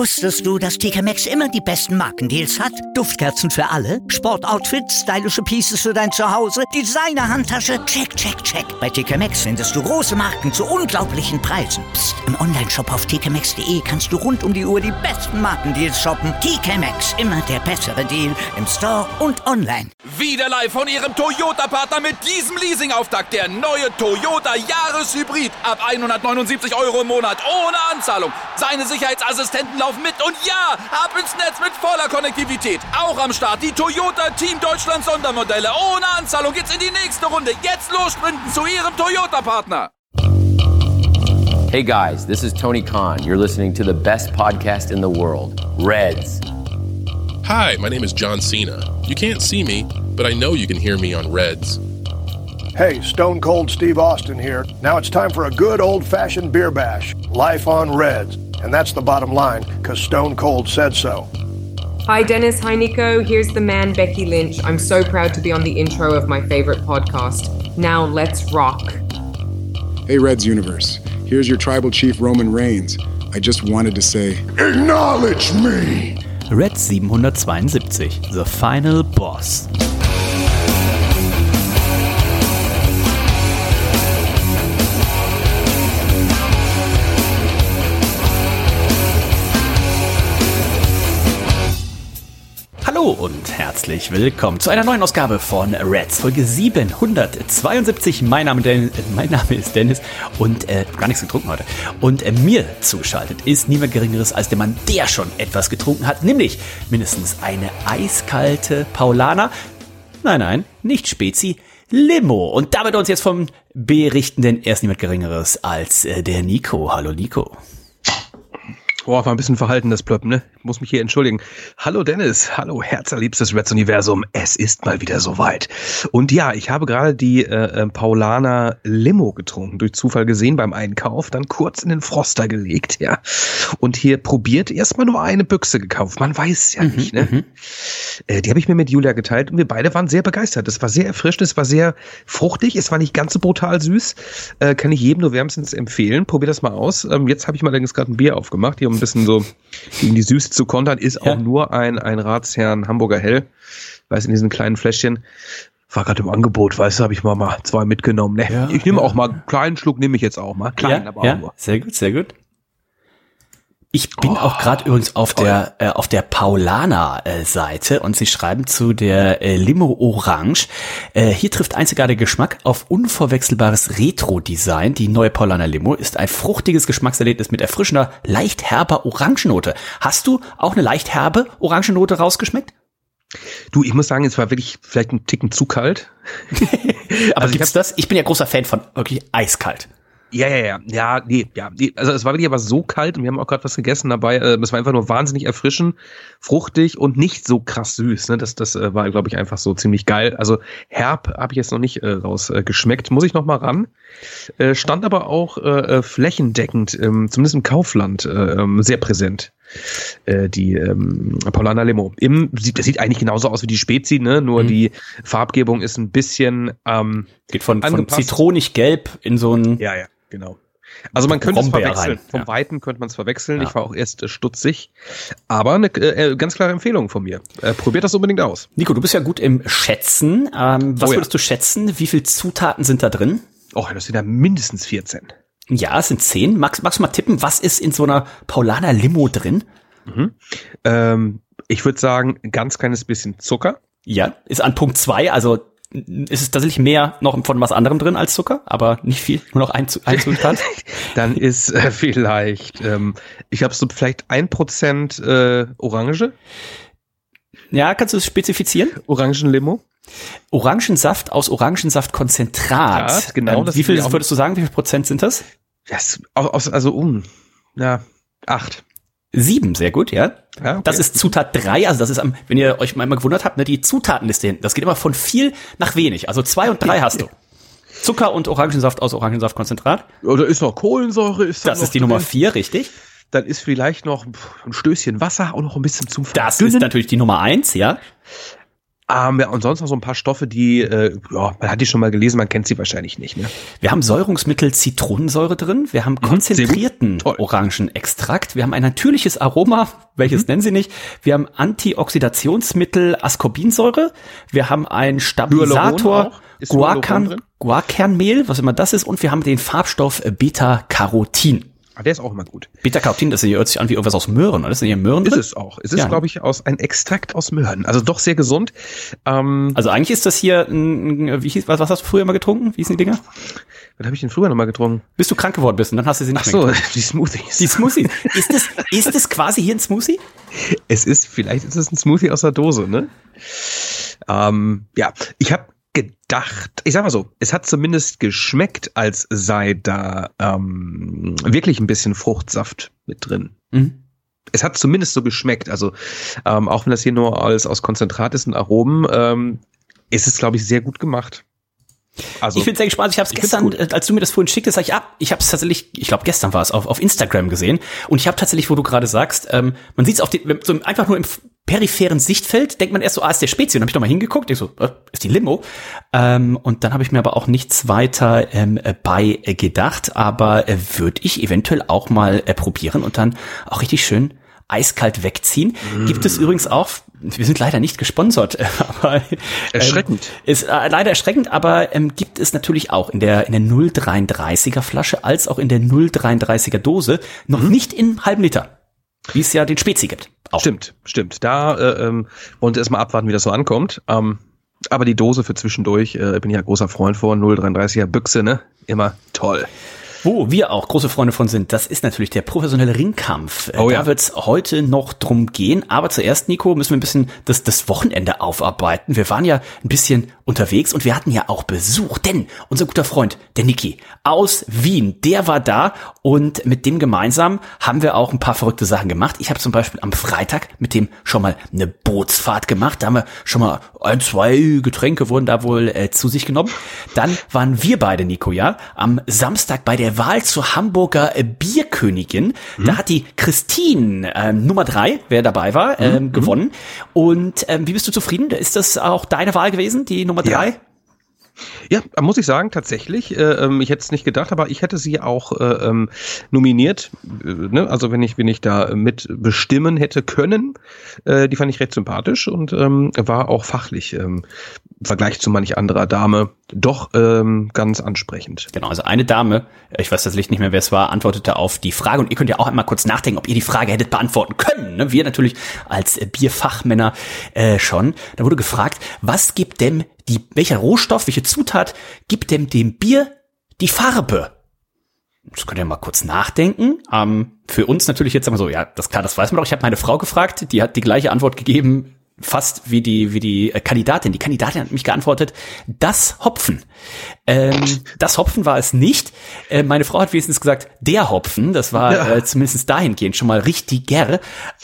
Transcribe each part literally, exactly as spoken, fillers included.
Wusstest du, dass T K Maxx immer die besten Markendeals hat? Duftkerzen für alle, Sportoutfits, stylische Pieces für dein Zuhause, Designer-Handtasche, check, check, check. Bei T K Maxx findest du große Marken zu unglaublichen Preisen. Psst. Im Onlineshop auf t k maxx punkt d e kannst du rund um die Uhr die besten Markendeals shoppen. T K Maxx, immer der bessere Deal im Store und online. Wieder live von Ihrem Toyota-Partner mit diesem Leasing-Auftakt. Der neue Toyota Jahreshybrid. Ab hundertneunundsiebzig Euro im Monat ohne Anzahlung. Seine Sicherheitsassistenten laufen mit und ja, ab ins Netz mit voller Konnektivität. Auch am Start die Toyota Team Deutschland Sondermodelle. Ohne Anzahlung geht's in die nächste Runde. Jetzt los sprinten zu Ihrem Toyota-Partner. Hey guys, this is Tony Khan. You're listening to the best podcast in the world, Reds. Hi, my name is John Cena. You can't see me, but I know you can hear me on Reds. Hey, Stone Cold Steve Austin here. Now it's time for a good old-fashioned beer bash. Life on Reds. And that's the bottom line, because Stone Cold said so. Hi Dennis, hi Nico. Here's the man Becky Lynch. I'm so proud to be on the intro of my favorite podcast. Now let's rock. Hey Reds Universe. Here's your tribal chief Roman Reigns. I just wanted to say, acknowledge me! Red siebenhundertzweiundsiebzig, The Final Boss. Hallo und herzlich willkommen zu einer neuen Ausgabe von Reds, Folge siebenhundertzweiundsiebzig. Mein Name, Den- mein Name ist Dennis und äh, gar nichts getrunken heute. Und äh, mir zugeschaltet ist niemand Geringeres als der Mann, der schon etwas getrunken hat, nämlich mindestens eine eiskalte Paulaner. Nein, nein, nicht Spezi, Limo. Und damit uns jetzt vom Berichtenden erst niemand Geringeres als äh, der Nico. Hallo Nico. Boah, war ein bisschen verhalten, das Plöppen, ne? Ich muss mich hier entschuldigen. Hallo Dennis, hallo herzerliebstes Reds-Universum, es ist mal wieder soweit. Und ja, ich habe gerade die äh, Paulaner Limo getrunken, durch Zufall gesehen beim Einkauf, dann kurz in den Froster gelegt, ja. Und hier probiert, erstmal nur eine Büchse gekauft, man weiß ja nicht, ne? Mhm. Äh, die habe ich mir mit Julia geteilt und wir beide waren sehr begeistert. Es war sehr erfrischend, es war sehr fruchtig, es war nicht ganz so brutal süß. Äh, kann ich jedem nur wärmstens empfehlen, probier das mal aus. Ähm, jetzt habe ich mal allerdings gerade ein Bier aufgemacht, hier um ein bisschen so gegen die Süße zu kontern, ist ja auch nur ein, ein Ratsherrn Hamburger Hell, weiß in diesen kleinen Fläschchen, war gerade im Angebot, weißt du, habe ich mal, mal zwei mitgenommen, ne? Ja, ich nehme ja. auch mal, einen kleinen Schluck nehme ich jetzt auch mal, klein, ja, aber ja, auch nur. Sehr gut, sehr gut. Ich bin Oh, auch gerade übrigens auf toll. der äh, auf der Paulaner-Seite und sie schreiben zu der äh, Limo Orange. Äh, hier trifft einzigartiger Geschmack auf unverwechselbares Retro-Design. Die neue Paulaner Limo ist ein fruchtiges Geschmackserlebnis mit erfrischender, leicht herber Orangennote. Hast du auch eine leicht herbe Orangennote rausgeschmeckt? Du, ich muss sagen, es war wirklich vielleicht ein Ticken zu kalt. Aber also gibt's das? Ich bin ja großer Fan von wirklich eiskalt. Ja, ja, ja, ja, nee, ja, nee. Also es war wirklich aber so kalt und wir haben auch gerade was gegessen dabei. Es war einfach nur wahnsinnig erfrischend, fruchtig und nicht so krass süß. Ne? Das, das war, glaube ich, einfach so ziemlich geil. Also herb habe ich jetzt noch nicht äh, raus äh, geschmeckt. Muss ich noch mal ran. Äh, stand aber auch äh, flächendeckend, ähm, zumindest im Kaufland, äh, sehr präsent. Äh, die ähm, Paulaner Limo. Im, das sieht eigentlich genauso aus wie die Spezi, ne? Nur mhm. die Farbgebung ist ein bisschen ähm, geht von, von zitronig-gelb in so ein ja, ja. Genau. Also man könnte es verwechseln. Rein. Vom ja. Weiten könnte man es verwechseln. Ja. Ich war auch erst äh, stutzig. Aber eine äh, ganz klare Empfehlung von mir. Äh, probiert das unbedingt aus. Nico, du bist ja gut im Schätzen. Ähm, was oh, ja. würdest du schätzen? Wie viele Zutaten sind da drin? Oh, das sind ja mindestens vierzehn. Ja, es sind zehn. Magst, magst du mal tippen, was ist in so einer Paulaner Limo drin? Mhm. Ähm, ich würde sagen, ein ganz kleines bisschen Zucker. Ja, ist an Punkt zwei, also ist es tatsächlich mehr noch von was anderem drin als Zucker, aber nicht viel, nur noch ein, ein Zutat. Dann ist äh, vielleicht, ähm, ich habe so vielleicht ein Prozent äh, Orange. Ja, kannst du es spezifizieren? Orangenlimo. Orangensaft aus Orangensaftkonzentrat. Ja, genau. Ähm, Das wie viel auch würdest du sagen, wie viel Prozent sind das? Yes, aus, also um, ja, acht. Sieben, sehr gut, ja. ja okay. Das ist Zutat drei, also das ist am, wenn ihr euch mal immer gewundert habt, ne, die Zutatenliste hinten, das geht immer von viel nach wenig. Also zwei und drei hast du. Zucker und Orangensaft aus Orangensaftkonzentrat. Oder ist noch Kohlensäure? Ist das ist die drin? Nummer vier, richtig. Dann ist vielleicht noch ein Stößchen Wasser, auch noch ein bisschen zum Das Verdünnen. ist natürlich die Nummer eins, ja. Ähm, ja, und sonst noch so ein paar Stoffe, die, äh, ja, man hat die schon mal gelesen, man kennt sie wahrscheinlich nicht. Ne? Wir haben Säurungsmittel Zitronensäure drin, wir haben konzentrierten mhm, Orangenextrakt, wir haben ein natürliches Aroma, welches mhm. nennen Sie nicht, wir haben Antioxidationsmittel Ascorbinsäure, wir haben einen Stabilisator Guacan, Guacanmehl, was immer das ist, und wir haben den Farbstoff Beta-Carotin. Ah, der ist auch immer gut. Beta-Carotin, das hört sich an wie irgendwas aus Möhren, oder? Ist das hier Möhren drin? Ist es auch. Es ist, ja. glaube ich, aus ein Extrakt aus Möhren. Also doch sehr gesund. Ähm, also eigentlich ist das hier ein, wie hieß, was, was hast du früher mal getrunken? Wie hießen die Dinger? Was habe ich denn früher noch mal getrunken? Bis du krank geworden bist und dann hast du sie nicht Ach mehr so, getrunken. die Smoothies. Die Smoothies. Ist es, ist es quasi hier ein Smoothie? Es ist, vielleicht ist es ein Smoothie aus der Dose, ne? Ähm, ja, ich habe gedacht, ich sag mal so, es hat zumindest geschmeckt, als sei da ähm, wirklich ein bisschen Fruchtsaft mit drin. Mhm. Es hat zumindest so geschmeckt, also ähm, auch wenn das hier nur alles aus Konzentrat ist und Aromen, ähm, ist es, glaube ich, sehr gut gemacht. Also, ich bin sehr gespannt. Ich habe es gestern, als du mir das vorhin schicktest, sag ich, ah, ich habe es tatsächlich, ich glaube gestern war es, auf, auf Instagram gesehen. Und ich habe tatsächlich, wo du gerade sagst, ähm, man sieht es auf den, so einfach nur im peripheren Sichtfeld, denkt man erst so, ah, ist der Spezi. Und dann habe ich doch mal hingeguckt, ich so, äh, ist die Limo. Ähm, und dann habe ich mir aber auch nichts weiter ähm, bei äh, gedacht. Aber äh, würde ich eventuell auch mal äh, probieren und dann auch richtig schön eiskalt wegziehen. Mm. Gibt es übrigens auch, wir sind leider nicht gesponsert, aber ähm, erschreckend. Ist äh, leider erschreckend, aber ähm, gibt es natürlich auch in der in der null Komma dreiunddreißiger Flasche als auch in der null Komma dreiunddreißiger Dose, noch mm. nicht in halben Liter, wie es ja den Spezi gibt. Auch. Stimmt, stimmt. Da äh, ähm, wollen wir erstmal abwarten, wie das so ankommt. Ähm, aber die Dose für zwischendurch, äh, bin ich ja großer Freund von, null Komma dreiunddreißiger Büchse, ne? Immer toll. Wo wir auch große Freunde von sind, das ist natürlich der professionelle Ringkampf. Oh, da ja. wird es heute noch drum gehen. Aber zuerst, Nico, müssen wir ein bisschen das, das Wochenende aufarbeiten. Wir waren ja ein bisschen unterwegs und wir hatten ja auch Besuch. Denn unser guter Freund, der Niki aus Wien, der war da. Und mit dem gemeinsam haben wir auch ein paar verrückte Sachen gemacht. Ich habe zum Beispiel am Freitag mit dem schon mal eine Bootsfahrt gemacht. Da haben wir schon mal ein, zwei Getränke wurden da wohl äh, zu sich genommen. Dann waren wir beide, Nico, ja, am Samstag bei der Wahl zur Hamburger äh, Bierkönigin. Mhm. Da hat die Christine ähm, Nummer drei, wer dabei war, ähm, mhm. gewonnen. Und ähm, wie bist du zufrieden? Ist das auch deine Wahl gewesen, die Nummer drei? Ja. Ja, muss ich sagen, tatsächlich. Äh, ich hätte es nicht gedacht, aber ich hätte sie auch äh, ähm, nominiert. Äh, ne? Also wenn ich wenn ich da mit bestimmen hätte können, äh, die fand ich recht sympathisch und ähm, war auch fachlich ähm, im Vergleich zu manch anderer Dame doch ähm, ganz ansprechend. Genau, also eine Dame, ich weiß tatsächlich nicht mehr, wer es war, antwortete auf die Frage und ihr könnt ja auch einmal kurz nachdenken, ob ihr die Frage hättet beantworten können. Ne? Wir natürlich als Bierfachmänner äh, schon. Da wurde gefragt, was gibt dem die, welcher Rohstoff, welche Zutat gibt dem dem Bier die Farbe? Das könnt ihr mal kurz nachdenken. Ähm, für uns natürlich jetzt sagen wir so, ja, das klar, das weiß man doch. Ich habe meine Frau gefragt, die hat die gleiche Antwort gegeben, fast wie die wie die Kandidatin. Die Kandidatin hat mich geantwortet, das Hopfen. Ähm, das Hopfen war es nicht. Äh, meine Frau hat wenigstens gesagt, der Hopfen. Das war ja. äh, zumindest dahingehend schon mal richtiger.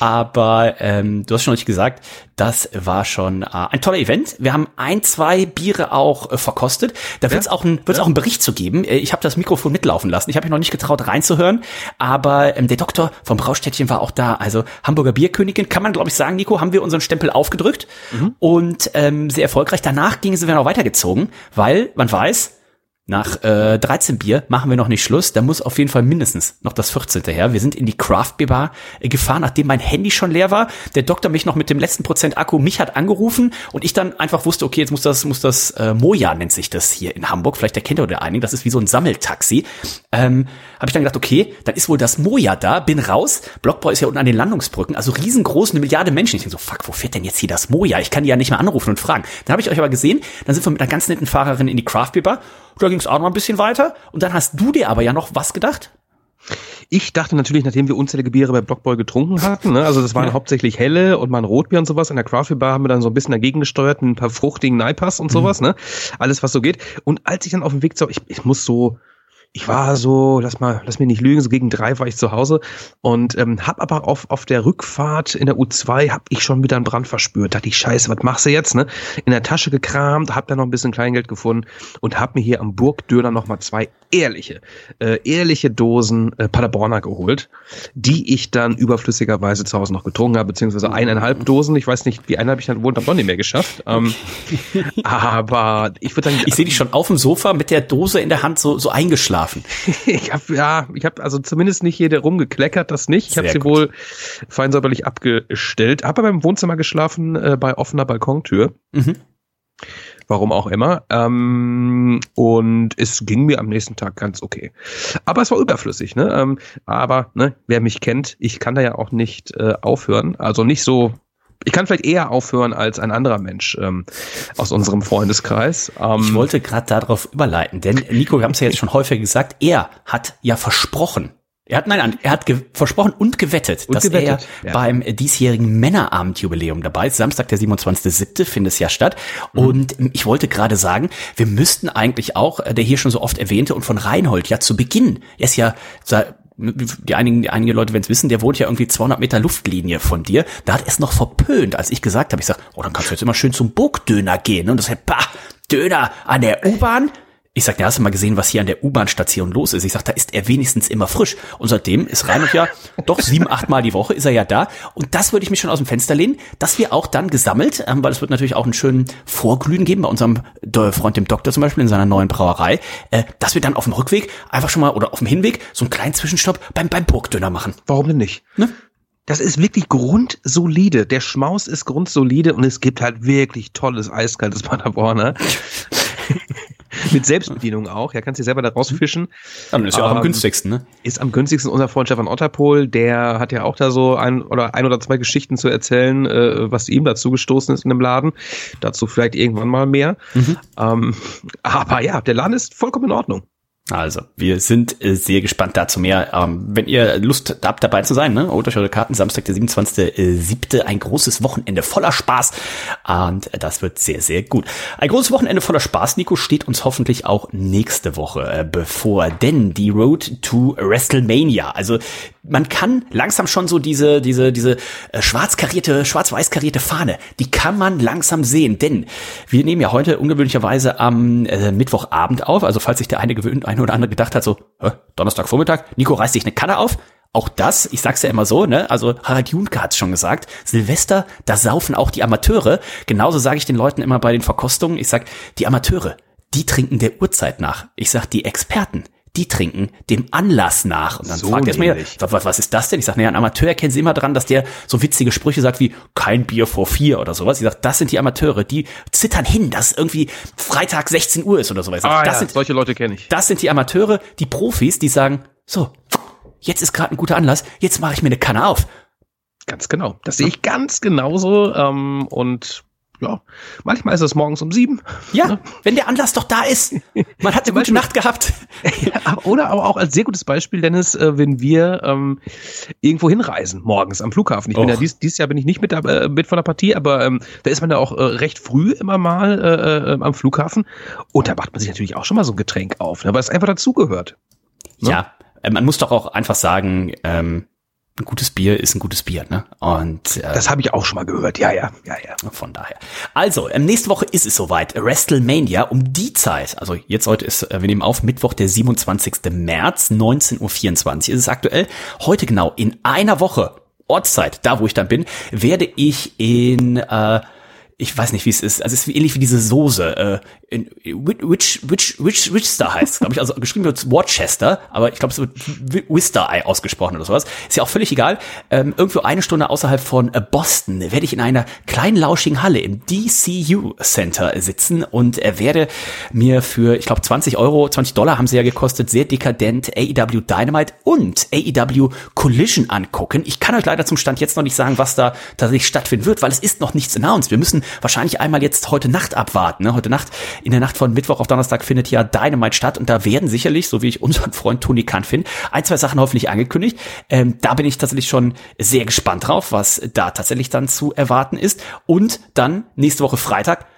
Aber ähm, du hast schon richtig gesagt, das war schon äh, ein toller Event. Wir haben ein, zwei Biere auch äh, verkostet. Da wird es ja. auch, ein, wird's ja. auch einen Bericht zu geben. Äh, ich habe das Mikrofon mitlaufen lassen. Ich habe mich noch nicht getraut reinzuhören. Aber ähm, der Doktor vom Braustädtchen war auch da. Also Hamburger Bierkönigin, kann man glaube ich sagen, Nico, haben wir unseren Stempel aufgedrückt. Mhm. Und ähm, sehr erfolgreich. Danach gingen sie dann auch weitergezogen, weil man weiß, nach äh, dreizehn Bier machen wir noch nicht Schluss. Da muss auf jeden Fall mindestens noch das vierzehnte her. Wir sind in die Craft Beer Bar äh, gefahren, nachdem mein Handy schon leer war. Der Doktor mich noch mit dem letzten Prozent Akku mich hat angerufen und ich dann einfach wusste, okay, jetzt muss das muss das äh, Moja nennt sich das hier in Hamburg. Vielleicht erkennt ihr oder einigen. Das ist wie so ein Sammeltaxi. Ähm, Habe ich dann gedacht, okay, dann ist wohl das Moja da. Bin raus. Blockboy ist ja unten an den Landungsbrücken, also riesengroß, eine Milliarde Menschen. Ich denke so, fuck, wo fährt denn jetzt hier das Moja? Ich kann die ja nicht mehr anrufen und fragen. Dann habe ich euch aber gesehen. Dann sind wir mit einer ganz netten Fahrerin in die Craft Beer Bar. Da ging es auch noch ein bisschen weiter. Und dann hast du dir aber ja noch was gedacht? Ich dachte natürlich, nachdem wir unzählige Biere bei Blockboy getrunken hatten, ne, also das waren ja. hauptsächlich helle und mal ein Rotbier und sowas. In der Craft Beer Bar haben wir dann so ein bisschen dagegen gesteuert, ein paar fruchtigen Naipas und sowas, mhm. ne? Alles, was so geht. Und als ich dann auf dem Weg zu, ich, ich muss so, ich war so, lass mal, lass mich nicht lügen, so gegen drei war ich zu Hause und ähm, hab aber auf auf der Rückfahrt in der U zwei hab ich schon wieder einen Brand verspürt. Dachte ich, scheiße, was machst du jetzt, ne? In der Tasche gekramt, hab da noch ein bisschen Kleingeld gefunden und hab mir hier am Burgdöner noch mal zwei ehrliche, äh, ehrliche Dosen äh, Paderborner geholt, die ich dann überflüssigerweise zu Hause noch getrunken habe, beziehungsweise eineinhalb Dosen. Ich weiß nicht, wie eine habe ich dann wohl noch nicht mehr geschafft. Ähm, aber ich würde sagen, ich sehe dich schon auf dem Sofa mit der Dose in der Hand so so eingeschlafen. ich habe ja, ich habe also zumindest nicht jede rumgekleckert, das nicht. Ich habe sie wohl fein säuberlich abgestellt. Habe aber im Wohnzimmer geschlafen äh, bei offener Balkontür. Mhm. Warum auch immer. Ähm, und es ging mir am nächsten Tag ganz okay. Aber es war überflüssig, ne? Ähm, aber, ne, wer mich kennt, ich kann da ja auch nicht äh, aufhören. Also nicht so, ich kann vielleicht eher aufhören als ein anderer Mensch ähm, aus unserem Freundeskreis. Ähm, ich wollte gerade darauf überleiten, denn Nico, wir haben es ja jetzt schon häufig gesagt, er hat ja versprochen, Er hat, nein, er hat ge- versprochen und gewettet, und dass gewettet, er ja. beim diesjährigen Männerabendjubiläum dabei ist. Samstag, der siebenundzwanzigster siebte findet es ja statt. Mhm. Und ich wollte gerade sagen, wir müssten eigentlich auch, der hier schon so oft erwähnte und von Reinhold ja zu Beginn, er ist ja, die einigen, die einige Leute werden es wissen, der wohnt ja irgendwie zweihundert Meter Luftlinie von dir. Da hat es noch verpönt, als ich gesagt habe, ich sag, oh, dann kannst du jetzt immer schön zum Burgdöner gehen. Und das heißt, bah, Döner an der U-Bahn. Ich sag, ja, hast du mal gesehen, was hier an der U-Bahn-Station los ist? Ich sag, da ist er wenigstens immer frisch. Und seitdem ist Reinhold ja doch sieben, acht Mal die Woche ist er ja da. Und das würde ich mich schon aus dem Fenster lehnen, dass wir auch dann gesammelt, ähm, weil es wird natürlich auch einen schönen Vorglühen geben bei unserem Freund, dem Doktor zum Beispiel, in seiner neuen Brauerei, äh, dass wir dann auf dem Rückweg einfach schon mal oder auf dem Hinweg so einen kleinen Zwischenstopp beim, beim Burgdöner machen. Warum denn nicht? Ne? Das ist wirklich grundsolide. Der Schmaus ist grundsolide und es gibt halt wirklich tolles, eiskaltes Paderborner. Mit Selbstbedienung auch. Ja, kannst du selber da rausfischen. Dann ist ja auch ähm, am günstigsten, ne? Ist am günstigsten unser Freund Stefan Otterpohl. Der hat ja auch da so ein oder ein oder zwei Geschichten zu erzählen, äh, was ihm dazu gestoßen ist in dem Laden. Dazu vielleicht irgendwann mal mehr. Mhm. Ähm, aber ja, der Laden ist vollkommen in Ordnung. Also, wir sind äh, sehr gespannt dazu mehr. Ähm, wenn ihr Lust habt, dabei zu sein, ne, holt euch eure Karten. Samstag, der siebenundzwanzigster siebte Ein großes Wochenende voller Spaß. Und äh, das wird sehr, sehr gut. Ein großes Wochenende voller Spaß, Nico, steht uns hoffentlich auch nächste Woche äh, bevor. Denn die Road to WrestleMania, also man kann langsam schon so diese, diese, diese äh, schwarz karierte, schwarz-weiß karierte Fahne, die kann man langsam sehen. Denn wir nehmen ja heute ungewöhnlicherweise am äh, Mittwochabend auf. Also falls sich der eine gewöhnt, eine oder andere gedacht hat, so, hä, Donnerstagvormittag, Nico reißt sich eine Kanne auf. Auch das, ich sag's ja immer so, ne, also Harald Junke hat's schon gesagt, Silvester, da saufen auch die Amateure. Genauso sage ich den Leuten immer bei den Verkostungen, ich sag, die Amateure, die trinken der Uhrzeit nach. Ich sag, die Experten, die trinken dem Anlass nach. Und dann so fragt er mir, was, was ist das denn? Ich sage, naja, ein Amateur erkennen Sie immer dran, dass der so witzige Sprüche sagt wie kein Bier vor vier oder sowas. Ich sage, das sind die Amateure, die zittern hin, dass irgendwie Freitag sechzehn Uhr ist oder sowas. Ah, das ja, sind, solche Leute kenne ich. Das sind die Amateure, die Profis, die sagen, so, jetzt ist gerade ein guter Anlass, jetzt mache ich mir eine Kanne auf. Ganz genau. Das sehe ich ganz genauso. Ähm, und ja, manchmal ist es morgens um sieben. Ja, ne? Wenn der Anlass doch da ist. Man hat eine gute Nacht gehabt. Ja, oder aber auch als sehr gutes Beispiel, Dennis, äh, wenn wir ähm, irgendwo hinreisen, morgens am Flughafen. Ich bin Och. ja dies, dieses Jahr bin ich nicht mit, äh, mit von der Partie, aber ähm, da ist man ja auch äh, recht früh immer mal äh, äh, am Flughafen. Und da macht man sich natürlich auch schon mal so ein Getränk auf, ne, weil es einfach dazugehört. Ne? Ja, äh, man muss doch auch einfach sagen, ähm, ein gutes Bier ist ein gutes Bier, ne? Und äh, das habe ich auch schon mal gehört. Ja, ja, ja, ja. Von daher. Also, ähm, nächste Woche ist es soweit. WrestleMania um die Zeit. Also jetzt heute ist, äh, wir nehmen auf Mittwoch, der siebenundzwanzigster März, neunzehn Uhr vierundzwanzig ist es aktuell. Heute genau in einer Woche Ortszeit, da wo ich dann bin, werde ich in äh, ich weiß nicht, wie es ist. Also es ist ähnlich wie diese Soße. Äh, in, which, which, which, which Star heißt, glaube ich. Also geschrieben wird Worcester, aber ich glaube, es wird Worcester ausgesprochen oder sowas. Ist ja auch völlig egal. Ähm, irgendwo eine Stunde außerhalb von äh, Boston werde ich in einer kleinen lauschigen Halle im D C U Center sitzen und äh, werde mir für, ich glaube, zwanzig Euro, zwanzig Dollar haben sie ja gekostet, sehr dekadent A E W Dynamite und A E W Collision angucken. Ich kann euch leider zum Stand jetzt noch nicht sagen, was da tatsächlich stattfinden wird, weil es ist noch nichts announced. Wir müssen wahrscheinlich einmal jetzt heute Nacht abwarten. Ne? Heute Nacht, in der Nacht von Mittwoch auf Donnerstag findet ja Dynamite statt und da werden sicherlich, so wie ich unseren Freund Tony Khan finde, ein, zwei Sachen hoffentlich angekündigt. Ähm, da bin ich tatsächlich schon sehr gespannt drauf, was da tatsächlich dann zu erwarten ist. Und dann nächste Woche Freitag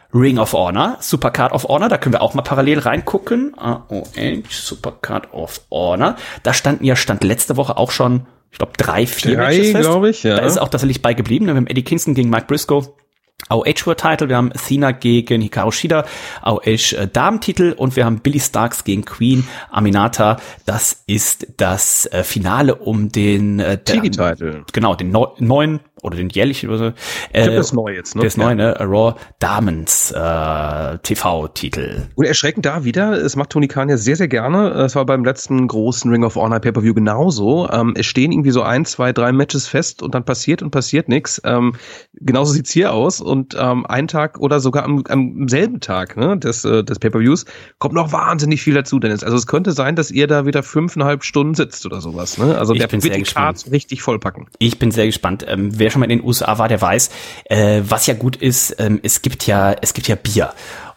Ring of Honor, Supercard of Honor, da können wir auch mal parallel reingucken. A O H, Supercard of Honor. Da standen ja, stand letzte Woche auch schon, ich glaube, drei, vier drei, Matches fest. glaube ich, ja. Da ist auch tatsächlich bei geblieben. Wir haben Eddie Kingston gegen Mike Briscoe. A O H-Titel, wir haben Athena gegen Hikaru Shida, A O H-Damen-Titel und wir haben Billy Starks gegen Queen Aminata. Das ist das äh, Finale um den äh, T V-Titel. Genau, den neu, neuen oder den jährlichen oder so. Äh, ich glaube, das ist neu jetzt, ne? Das neue, ne? Raw Damens äh, T V-Titel. Und erschreckend da wieder, es macht Tony Khan ja sehr, sehr gerne. Es war beim letzten großen Ring of Honor Pay-Per-View genauso. Ähm, es stehen irgendwie so ein, zwei, drei Matches fest und dann passiert und passiert nichts. Ähm, genauso sieht's hier aus. Und ähm, einen Tag oder sogar am, am selben Tag, ne, des, äh, des Pay-Per-Views kommt noch wahnsinnig viel dazu, Dennis. Also es könnte sein, dass ihr da wieder fünfeinhalb Stunden sitzt oder sowas. Ne? Also ich der bin wird sehr die gespannt. Charts richtig vollpacken. Ich bin sehr gespannt. Ähm, wer schon mal in den U S A war, der weiß, äh, was ja gut ist, ähm, es gibt ja, es gibt ja Bier.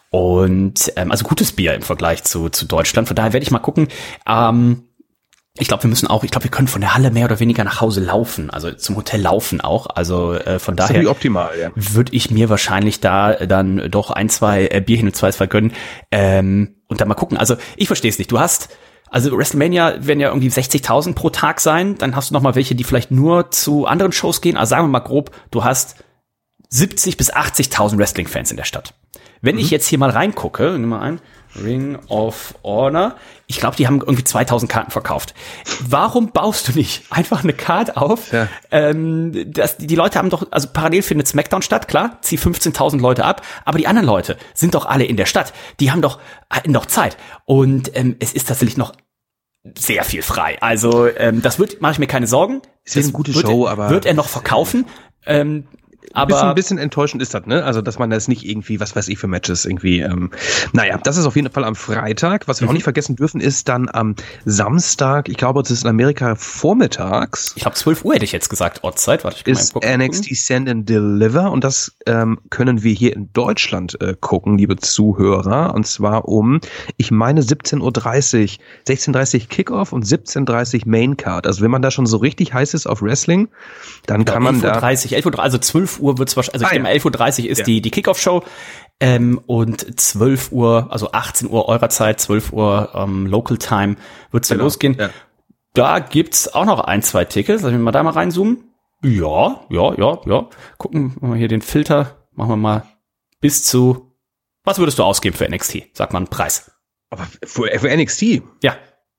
Und ähm, also gutes Bier im Vergleich zu, zu Deutschland. Von daher werde ich mal gucken. Ähm, Ich glaube, wir müssen auch, ich glaube, wir können von der Halle mehr oder weniger nach Hause laufen, also zum Hotel laufen auch. Also äh, von daher das ist optimal, ja. Würde ich mir wahrscheinlich da dann doch ein, zwei äh, Bier hin und zwei, zwei gönnen ähm, und dann mal gucken. Also ich verstehe es nicht. Du hast, also WrestleMania werden ja irgendwie sechzigtausend pro Tag sein. Dann hast du noch mal welche, die vielleicht nur zu anderen Shows gehen. Also sagen wir mal grob, du hast siebzig bis achtzigtausend Wrestling-Fans in der Stadt. Wenn mhm. ich jetzt hier mal reingucke, nimm mal ein, Ring of Honor. Ich glaube, die haben irgendwie zweitausend Karten verkauft. Warum baust du nicht einfach eine Card auf? Ja. Ähm, das, die, die Leute haben doch, also parallel findet SmackDown statt, klar, zieh fünfzehntausend Leute ab, aber die anderen Leute sind doch alle in der Stadt. Die haben doch hatten doch Zeit. Und ähm, es ist tatsächlich noch sehr viel frei. Also ähm, das wird, mache ich mir keine Sorgen. Ist eine gute Show, aber wird er noch verkaufen. Ähm, Aber bisschen, ein bisschen enttäuschend ist das, ne? Also, dass man das nicht irgendwie, was weiß ich für Matches irgendwie, ähm, naja, das ist auf jeden Fall am Freitag. Was wir mhm. auch nicht vergessen dürfen, ist dann am Samstag, ich glaube, es ist in Amerika vormittags. Ich glaube, zwölf Uhr hätte ich jetzt gesagt, Ortszeit. Warte, ich kann ist N X T Send and Deliver und das ähm, können wir hier in Deutschland äh, gucken, liebe Zuhörer. Und zwar um, ich meine, siebzehn Uhr dreißig, sechzehn Uhr dreißig Kickoff und siebzehn Uhr dreißig Maincard. Also, wenn man da schon so richtig heiß ist auf Wrestling, dann kann man da... elf Uhr dreißig, elf Uhr dreißig, also zwölf Uhr wird's wahrscheinlich, also ich ah, denke mal ja. elf Uhr dreißig ist ja. die, die Kickoff-Show, ähm, und zwölf Uhr, also achtzehn Uhr eurer Zeit, zwölf Uhr ähm, Local Time wird's dann genau. losgehen. Ja. Da gibt's auch noch ein, zwei Tickets, lass mich mal da mal reinzoomen. Ja, ja, ja, ja. Gucken wir mal hier den Filter, machen wir mal bis zu, was würdest du ausgeben für N X T? Sag mal einen Preis. Aber für, für N X T? Ja.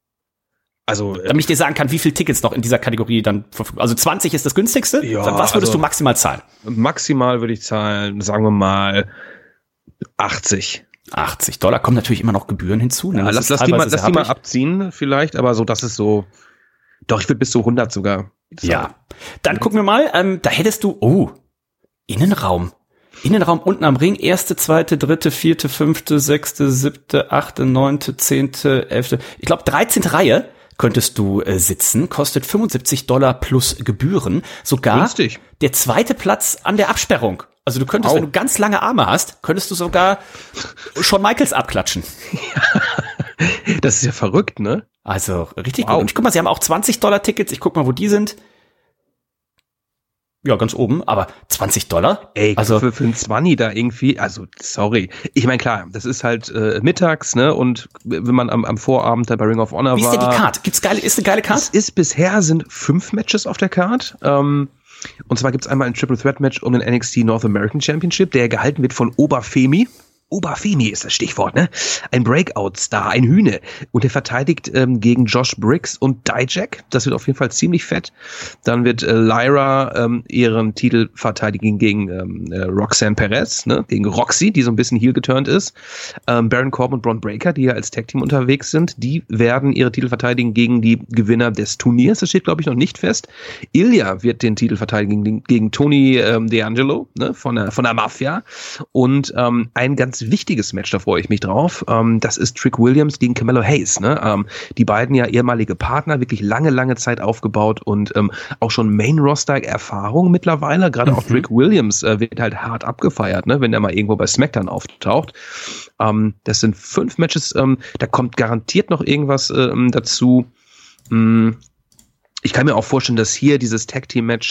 Also, damit ich dir sagen kann, wie viele Tickets noch in dieser Kategorie dann verfügbar. Also zwanzig ist das günstigste. Ja, was würdest also, du maximal zahlen? Maximal würde ich zahlen, sagen wir mal achtzig. achtzig Dollar. Kommen natürlich immer noch Gebühren hinzu. Ne? Ja, lass lass die, mal, lass die mal abziehen vielleicht, aber so, das ist so, doch, ich würde bis zu hundert sogar. Ja, dann gucken wir mal, ähm, da hättest du, oh, Innenraum. Innenraum unten am Ring, erste, zweite, dritte, vierte, fünfte, sechste, siebte, achte, neunte, zehnte, elfte, ich glaube dreizehnte Reihe könntest du äh, sitzen, kostet fünfundsiebzig Dollar plus Gebühren, sogar günstig. Der zweite Platz an der Absperrung. Also du könntest, wow. wenn du ganz lange Arme hast, könntest du sogar Shawn Michaels abklatschen. Das ist ja verrückt, ne? Also richtig wow. gut. Und ich guck mal, sie haben auch zwanzig Dollar Tickets, ich guck mal, wo die sind. Ja, ganz oben, aber zwanzig Dollar? Ey, also für, für ein zwanzig da irgendwie, also sorry. Ich meine, klar, das ist halt äh, mittags, ne? Und wenn man am, am Vorabend da bei Ring of Honor war. Wie ist denn die Card? Gibt's geile, ist eine geile Card? Es ist bisher sind fünf Matches auf der Card. Ähm, und zwar gibt's einmal ein Triple Threat Match um den N X T North American Championship, der gehalten wird von Oberfemi. Oberfemi ist das Stichwort, ne? Ein Breakout-Star, ein Hühne. Und er verteidigt ähm, gegen Josh Briggs und Dijak. Das wird auf jeden Fall ziemlich fett. Dann wird äh, Lyra ähm, ihren Titel verteidigen gegen ähm, äh, Roxanne Perez, ne? Gegen Roxy, die so ein bisschen heel geturnt ist. Ähm, Baron Corbin und Bron Breakker, die ja als Tag-Team unterwegs sind, die werden ihre Titel verteidigen gegen die Gewinner des Turniers. Das steht, glaube ich, noch nicht fest. Ilya wird den Titel verteidigen gegen, gegen Tony ähm, D'Angelo, ne? Von der, von der Mafia. Und ähm, ein ganz wichtiges Match, da freue ich mich drauf. Ähm, das ist Trick Williams gegen Carmelo Hayes. Ne? Ähm, die beiden ja ehemalige Partner, wirklich lange, lange Zeit aufgebaut und ähm, auch schon Main-Roster-Erfahrung mittlerweile. Gerade mhm. auch Trick Williams äh, wird halt hart abgefeiert, ne? Wenn er mal irgendwo bei SmackDown auftaucht. Ähm, das sind fünf Matches. Ähm, da kommt garantiert noch irgendwas ähm, dazu. Ähm, ich kann mir auch vorstellen, dass hier dieses Tag-Team-Match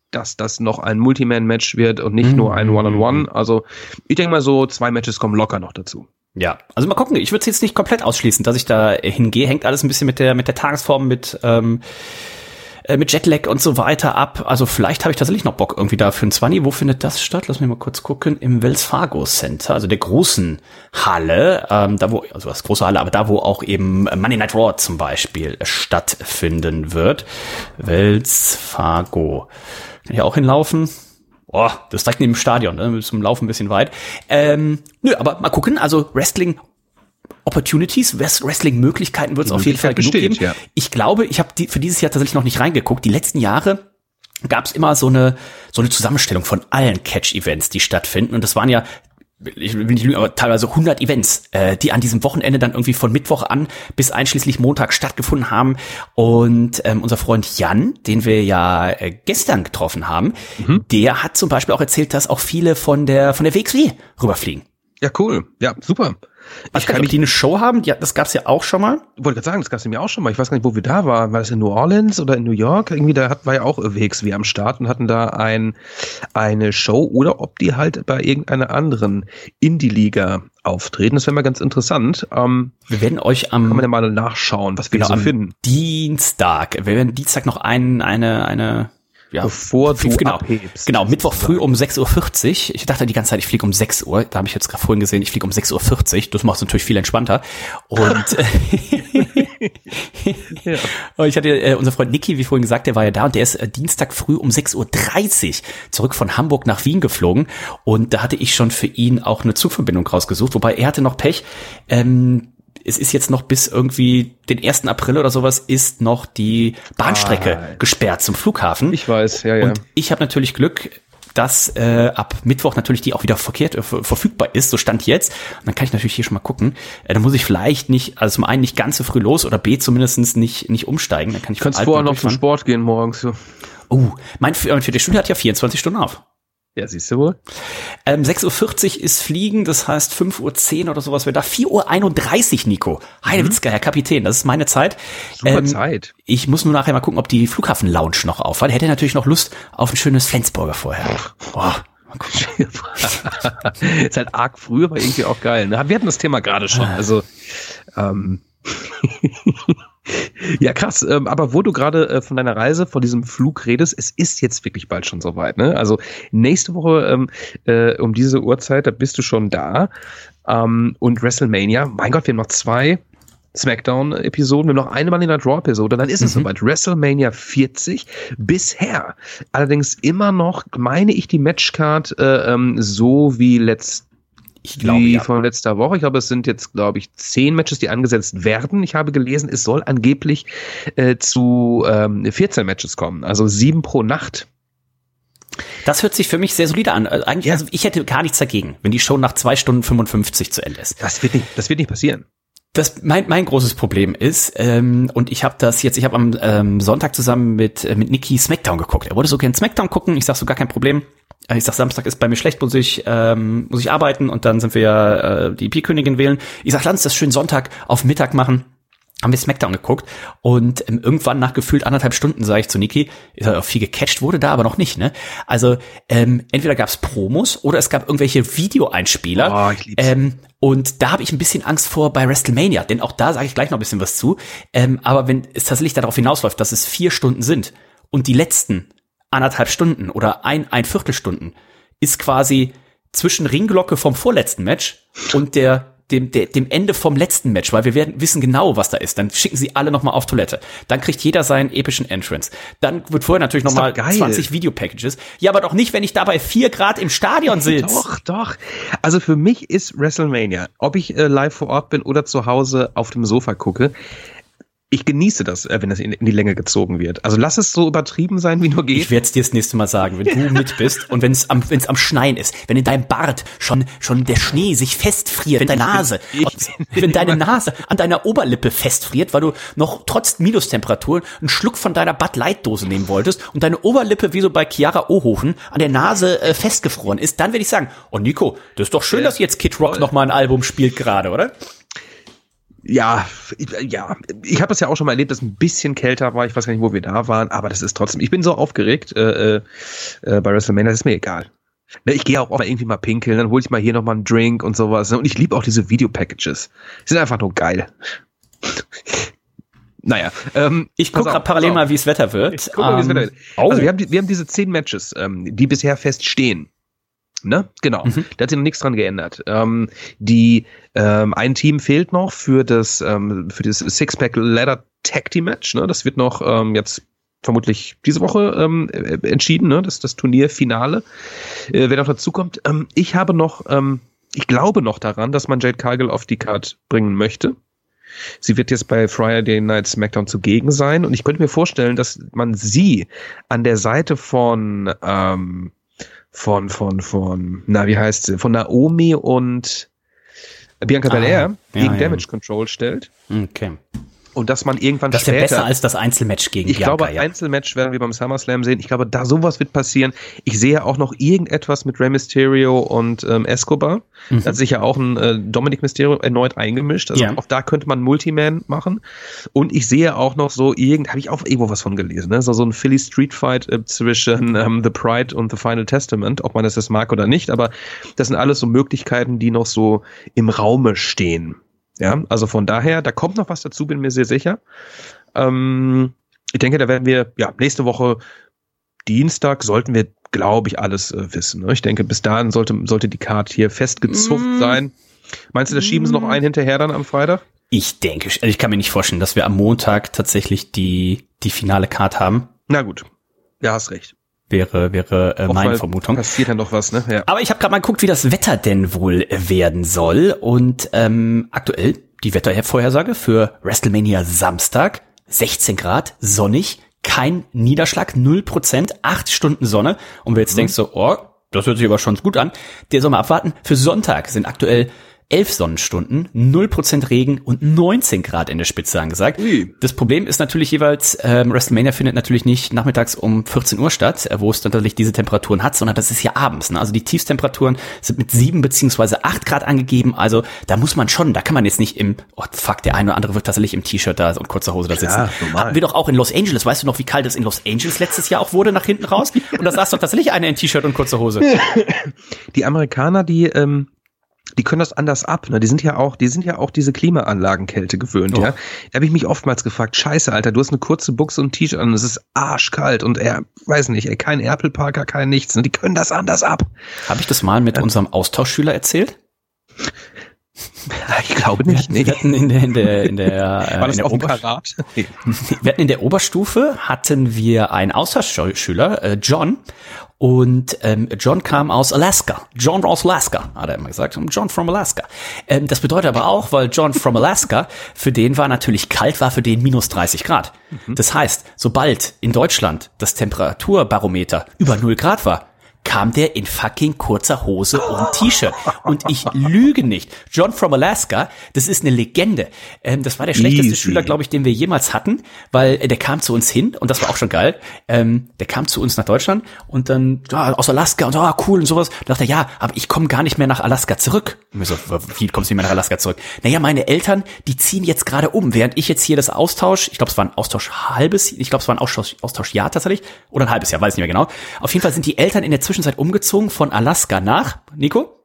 dass das noch ein Multiman-Match wird und nicht mhm. nur ein One-on-One. Also ich denke mal so, zwei Matches kommen locker noch dazu. Ja, also mal gucken. Ich würde es jetzt nicht komplett ausschließen, dass ich da hingehe. Hängt alles ein bisschen mit der mit der Tagesform, mit ähm, äh, mit Jetlag und so weiter ab. Also vielleicht habe ich tatsächlich noch Bock irgendwie da für ein Zwanni. Wo findet das statt? Lass mich mal kurz gucken. Im Wells Fargo Center, also der großen Halle. Ähm, da wo, also das große Halle, aber da wo auch eben Monday Night Raw zum Beispiel stattfinden wird. Wells Fargo. Kann ich auch hinlaufen? Oh, das ist direkt neben dem Stadion, ne? Zum Laufen ein bisschen weit. Ähm, nö, aber mal gucken, also Wrestling Opportunities, Wrestling-Möglichkeiten wird es auf jeden Fall genug besteht, geben. Ja. Ich glaube, ich habe die für dieses Jahr tatsächlich noch nicht reingeguckt. Die letzten Jahre gab es immer so eine so eine Zusammenstellung von allen Catch-Events, die stattfinden. Und das waren ja, ich will nicht lügen, aber teilweise hundert Events, äh, die an diesem Wochenende dann irgendwie von Mittwoch an bis einschließlich Montag stattgefunden haben. Und ähm, unser Freund Jan, den wir ja äh, gestern getroffen haben, mhm. der hat zum Beispiel auch erzählt, dass auch viele von der von der W X W rüberfliegen. Ja, cool. Ja, super. Ich weiß gar nicht, ob die eine Show haben. Ja, das gab's ja auch schon mal. Ich wollte gerade sagen, das gab's ja mir auch schon mal. Ich weiß gar nicht, wo wir da waren. War das in New Orleans oder in New York? Irgendwie, da hat, war ja auch W X W am Start und hatten da ein, eine Show oder ob die halt bei irgendeiner anderen Indie-Liga auftreten. Das wäre mal ganz interessant. Ähm, wir werden euch am... Kann man ja mal nachschauen, was wir genau, so am finden. Dienstag. Wir werden Dienstag noch ein, eine, eine... Ja, bevor du genau, abhebst. Genau, Mittwoch früh um sechs Uhr vierzig. Ich dachte die ganze Zeit, ich fliege um sechs Uhr. Da habe ich jetzt gerade vorhin gesehen, ich fliege um sechs Uhr vierzig. Das macht es natürlich viel entspannter. Und ja. Und ich hatte äh, unser Freund Niki, wie vorhin gesagt, der war ja da und der ist äh, Dienstag früh um sechs Uhr dreißig zurück von Hamburg nach Wien geflogen. Und da hatte ich schon für ihn auch eine Zugverbindung rausgesucht. Wobei er hatte noch Pech. Ähm, Es ist jetzt noch bis irgendwie den ersten April oder sowas ist noch die Bahnstrecke ah, gesperrt zum Flughafen. Ich weiß, ja, ja. Und ich habe natürlich Glück, dass äh, ab Mittwoch natürlich die auch wieder verkehrt, äh, verfügbar ist, so stand jetzt. Und dann kann ich natürlich hier schon mal gucken. Äh, da muss ich vielleicht nicht, also zum einen nicht ganz so früh los oder B zumindest nicht nicht umsteigen. Dann kann ich du kannst vorher noch zum Sport gehen morgens. So. Oh, mein Fitnessstudio hat ja vierundzwanzig Stunden auf. Ja, siehst du wohl. Ähm, sechs Uhr vierzig ist Fliegen, das heißt fünf Uhr zehn oder sowas wäre da. vier Uhr einunddreißig, Nico. Heidewitzka, Herr Kapitän, das ist meine Zeit. Super ähm, Zeit. Ich muss nur nachher mal gucken, ob die Flughafen-Lounge noch auf hat. Hätte natürlich noch Lust auf ein schönes Flensburger vorher. Oh, mal gucken. Ist halt arg früh, aber irgendwie auch geil. Ne? Wir hatten das Thema gerade schon. Also, ähm... Ja, krass. Ähm, aber wo du gerade äh, von deiner Reise, von diesem Flug redest, es ist jetzt wirklich bald schon soweit. Ne? Also nächste Woche ähm, äh, um diese Uhrzeit, da bist du schon da. Ähm, und WrestleMania, mein Gott, wir haben noch zwei Smackdown-Episoden, wir haben noch eine Monday Night Raw-Episode, dann ist mhm. es soweit. WrestleMania vierzig bisher. Allerdings immer noch, meine ich, die Matchcard äh, ähm, so wie letzt Ich glaube, wie ja. von letzter Woche. Ich glaube, es sind jetzt, glaube ich, zehn Matches, die angesetzt werden. Ich habe gelesen, es soll angeblich äh, zu ähm, vierzehn Matches kommen. Also sieben pro Nacht. Das hört sich für mich sehr solide an. Also eigentlich, ja. also ich hätte gar nichts dagegen, wenn die Show nach zwei Stunden fünfundfünfzig zu Ende ist. Das wird nicht, das wird nicht passieren. Das mein mein großes Problem ist ähm, und ich habe das jetzt, ich habe am ähm, Sonntag zusammen mit äh, mit Niki Smackdown geguckt. Er wollte so gerne Smackdown gucken. Ich sag so, gar kein Problem. Ich sag, Samstag ist bei mir schlecht, muss ich ähm, muss ich arbeiten und dann sind wir ja äh, die P-Königin wählen. Ich sag, lass uns das schön Sonntag auf Mittag machen. Haben wir Smackdown geguckt und ähm, irgendwann nach gefühlt anderthalb Stunden sage ich zu Niki, ist halt auch viel gecatcht wurde da, aber noch nicht, ne? Also ähm, entweder gab's Promos oder es gab irgendwelche Videoeinspieler. Oh, ich lieb's. Ähm, und da habe ich ein bisschen Angst vor bei WrestleMania, denn auch da sage ich gleich noch ein bisschen was zu. Ähm, aber wenn es tatsächlich darauf hinausläuft, dass es vier Stunden sind und die letzten anderthalb Stunden oder ein, ein Viertelstunden ist quasi zwischen Ringglocke vom vorletzten Match und der Dem, der, dem Ende vom letzten Match, weil wir werden wissen genau, was da ist. Dann schicken sie alle nochmal auf Toilette. Dann kriegt jeder seinen epischen Entrance. Dann wird vorher natürlich nochmal zwanzig Videopackages. Ja, aber doch nicht, wenn ich da bei vier Grad im Stadion sitze. Doch, doch. Also für mich ist WrestleMania, ob ich äh, live vor Ort bin oder zu Hause auf dem Sofa gucke, ich genieße das, wenn das in die Länge gezogen wird. Also lass es so übertrieben sein, wie nur geht. Ich werde es dir das nächste Mal sagen, wenn du mit bist und wenn es am, wenn's am Schneien ist, wenn in deinem Bart schon schon der Schnee sich festfriert, wenn deine Nase, ich, ich, wenn deine Nase an deiner Oberlippe festfriert, weil du noch trotz Minustemperaturen einen Schluck von deiner Bud Light Dose nehmen wolltest und deine Oberlippe wie so bei Chiara Ohofen an der Nase äh, festgefroren ist, dann werde ich sagen, oh Nico, das ist doch schön, ja, dass jetzt Kid Rock noch mal ein Album spielt gerade, oder? Ja, ich, ja, ich habe das ja auch schon mal erlebt, dass ein bisschen kälter war. Ich weiß gar nicht, wo wir da waren, aber das ist trotzdem. Ich bin so aufgeregt äh, äh, bei WrestleMania, das ist mir egal. Ne, ich gehe auch mal irgendwie mal pinkeln, dann hole ich mal hier nochmal einen Drink und sowas. Und ich liebe auch diese Video-Packages. Die sind einfach nur geil. Naja, ähm, ich gucke gerade parallel mal, wie es Wetter wird. Ich guck mal, wie es Wetter wird. Oh. Also wir haben, die, wir haben diese zehn Matches, ähm, die bisher feststehen. Ne? Genau. Mhm. Da hat sich noch nichts dran geändert. Ähm, die, ähm, ein Team fehlt noch für das, ähm, für das Six-Pack Ladder Tag Team Match. Ne? Das wird noch ähm, jetzt vermutlich diese Woche ähm, entschieden. Ne? Das ist das Turnierfinale. Äh, wer noch dazu kommt. Ähm, ich habe noch, ähm, ich glaube noch daran, dass man Jade Cargill auf die Card bringen möchte. Sie wird jetzt bei Friday Night SmackDown zugegen sein. Und ich könnte mir vorstellen, dass man sie an der Seite von, ähm, von, von, von, na, wie heißt sie, von Naomi und Bianca ah, Belair ja, gegen ja. Damage Control stellt. Okay. Und dass man irgendwann das später... Das ist ja besser als das Einzelmatch gegen Ich Bianca, glaube, ja. Einzelmatch werden wir beim SummerSlam sehen. Ich glaube, da sowas wird passieren. Ich sehe auch noch irgendetwas mit Rey Mysterio und ähm, Escobar. Mhm. Da hat sich ja auch ein äh, Dominic Mysterio erneut eingemischt. Also ja. auch da könnte man Multiman machen. Und ich sehe auch noch so irgend... Habe ich auch irgendwo was von gelesen, ne? So, so ein Philly Street Fight äh, zwischen ähm, The Pride und The Final Testament. Ob man das jetzt mag oder nicht. Aber das sind alles so Möglichkeiten, die noch so im Raume stehen. Ja, also von daher, da kommt noch was dazu, bin mir sehr sicher. Ähm, ich denke, da werden wir, ja, nächste Woche Dienstag sollten wir, glaube ich, alles äh, wissen. Ne? Ich denke, bis dahin sollte, sollte die Card hier festgezupft mm. sein. Meinst du, da schieben sie noch einen hinterher dann am Freitag? Ich denke, also ich kann mir nicht vorstellen, dass wir am Montag tatsächlich die, die finale Card haben. Na gut, ja, hast recht. Wäre, wäre äh, meine Vermutung. Passiert dann noch was, ne? Ja. Aber ich habe gerade mal geguckt, wie das Wetter denn wohl werden soll. Und ähm, aktuell die Wettervorhersage für WrestleMania Samstag. sechzehn Grad, sonnig, kein Niederschlag, null Prozent, acht Stunden Sonne. Und wer jetzt mhm. denkst so, oh, das hört sich aber schon gut an. Der soll mal abwarten. Für Sonntag sind aktuell elf Sonnenstunden, null Prozent Regen und neunzehn Grad in der Spitze angesagt. Ui. Das Problem ist natürlich jeweils, ähm, WrestleMania findet natürlich nicht nachmittags um vierzehn Uhr statt, äh, wo es dann natürlich diese Temperaturen hat, sondern das ist ja abends. Ne? Also die Tiefstemperaturen sind mit sieben beziehungsweise acht Grad angegeben. Also da muss man schon, da kann man jetzt nicht im, oh fuck, der eine oder andere wird tatsächlich im T-Shirt da und kurzer Hose da sitzen. Ja, hatten wir doch auch in Los Angeles. Weißt du noch, wie kalt es in Los Angeles letztes Jahr auch wurde nach hinten raus? Und da saß doch tatsächlich einer in T-Shirt und kurzer Hose. Die Amerikaner, die, ähm, die können das anders ab, ne? Die sind ja auch, die sind ja auch diese Klimaanlagenkälte gewöhnt, oh. ja. Da habe ich mich oftmals gefragt, scheiße, Alter, du hast eine kurze Buchse und ein T-Shirt an, es ist arschkalt und er, weiß nicht, ey, kein Erpel Parker, kein nichts, und die können das anders ab. Habe ich das mal mit äh, unserem Austauschschüler erzählt? Ich glaube nicht. Wir hatten in der, in der, in der, War das in der auf dem Karat? Nee. Wir hatten in der Oberstufe hatten wir einen Austauschschüler, äh, John. Und ähm, John kam aus Alaska. John aus Alaska, hat er immer gesagt. John from Alaska. Ähm, das bedeutet aber auch, weil John from Alaska, für den war natürlich kalt, war für den minus dreißig Grad. Mhm. Das heißt, sobald in Deutschland das Temperaturbarometer über null Grad war, kam der in fucking kurzer Hose und T-Shirt. Und ich lüge nicht. John from Alaska, das ist eine Legende. Ähm, das war der schlechteste Easy. Schüler, glaube ich, den wir jemals hatten, weil äh, der kam zu uns hin und das war auch schon geil. Ähm, der kam zu uns nach Deutschland und dann ja, aus Alaska und so, ah, cool und sowas. Da dachte er, ja, aber ich komme gar nicht mehr nach Alaska zurück. Und mir so, wie kommst du nicht mehr nach Alaska zurück? Naja, meine Eltern, die ziehen jetzt gerade um, während ich jetzt hier das Austausch, ich glaube, es war ein Austausch halbes, ich glaube, es war ein Austausch, Austauschjahr tatsächlich, oder ein halbes Jahr, weiß ich nicht mehr genau. Auf jeden Fall sind die Eltern in der Zwischenzeit umgezogen von Alaska nach, Nico?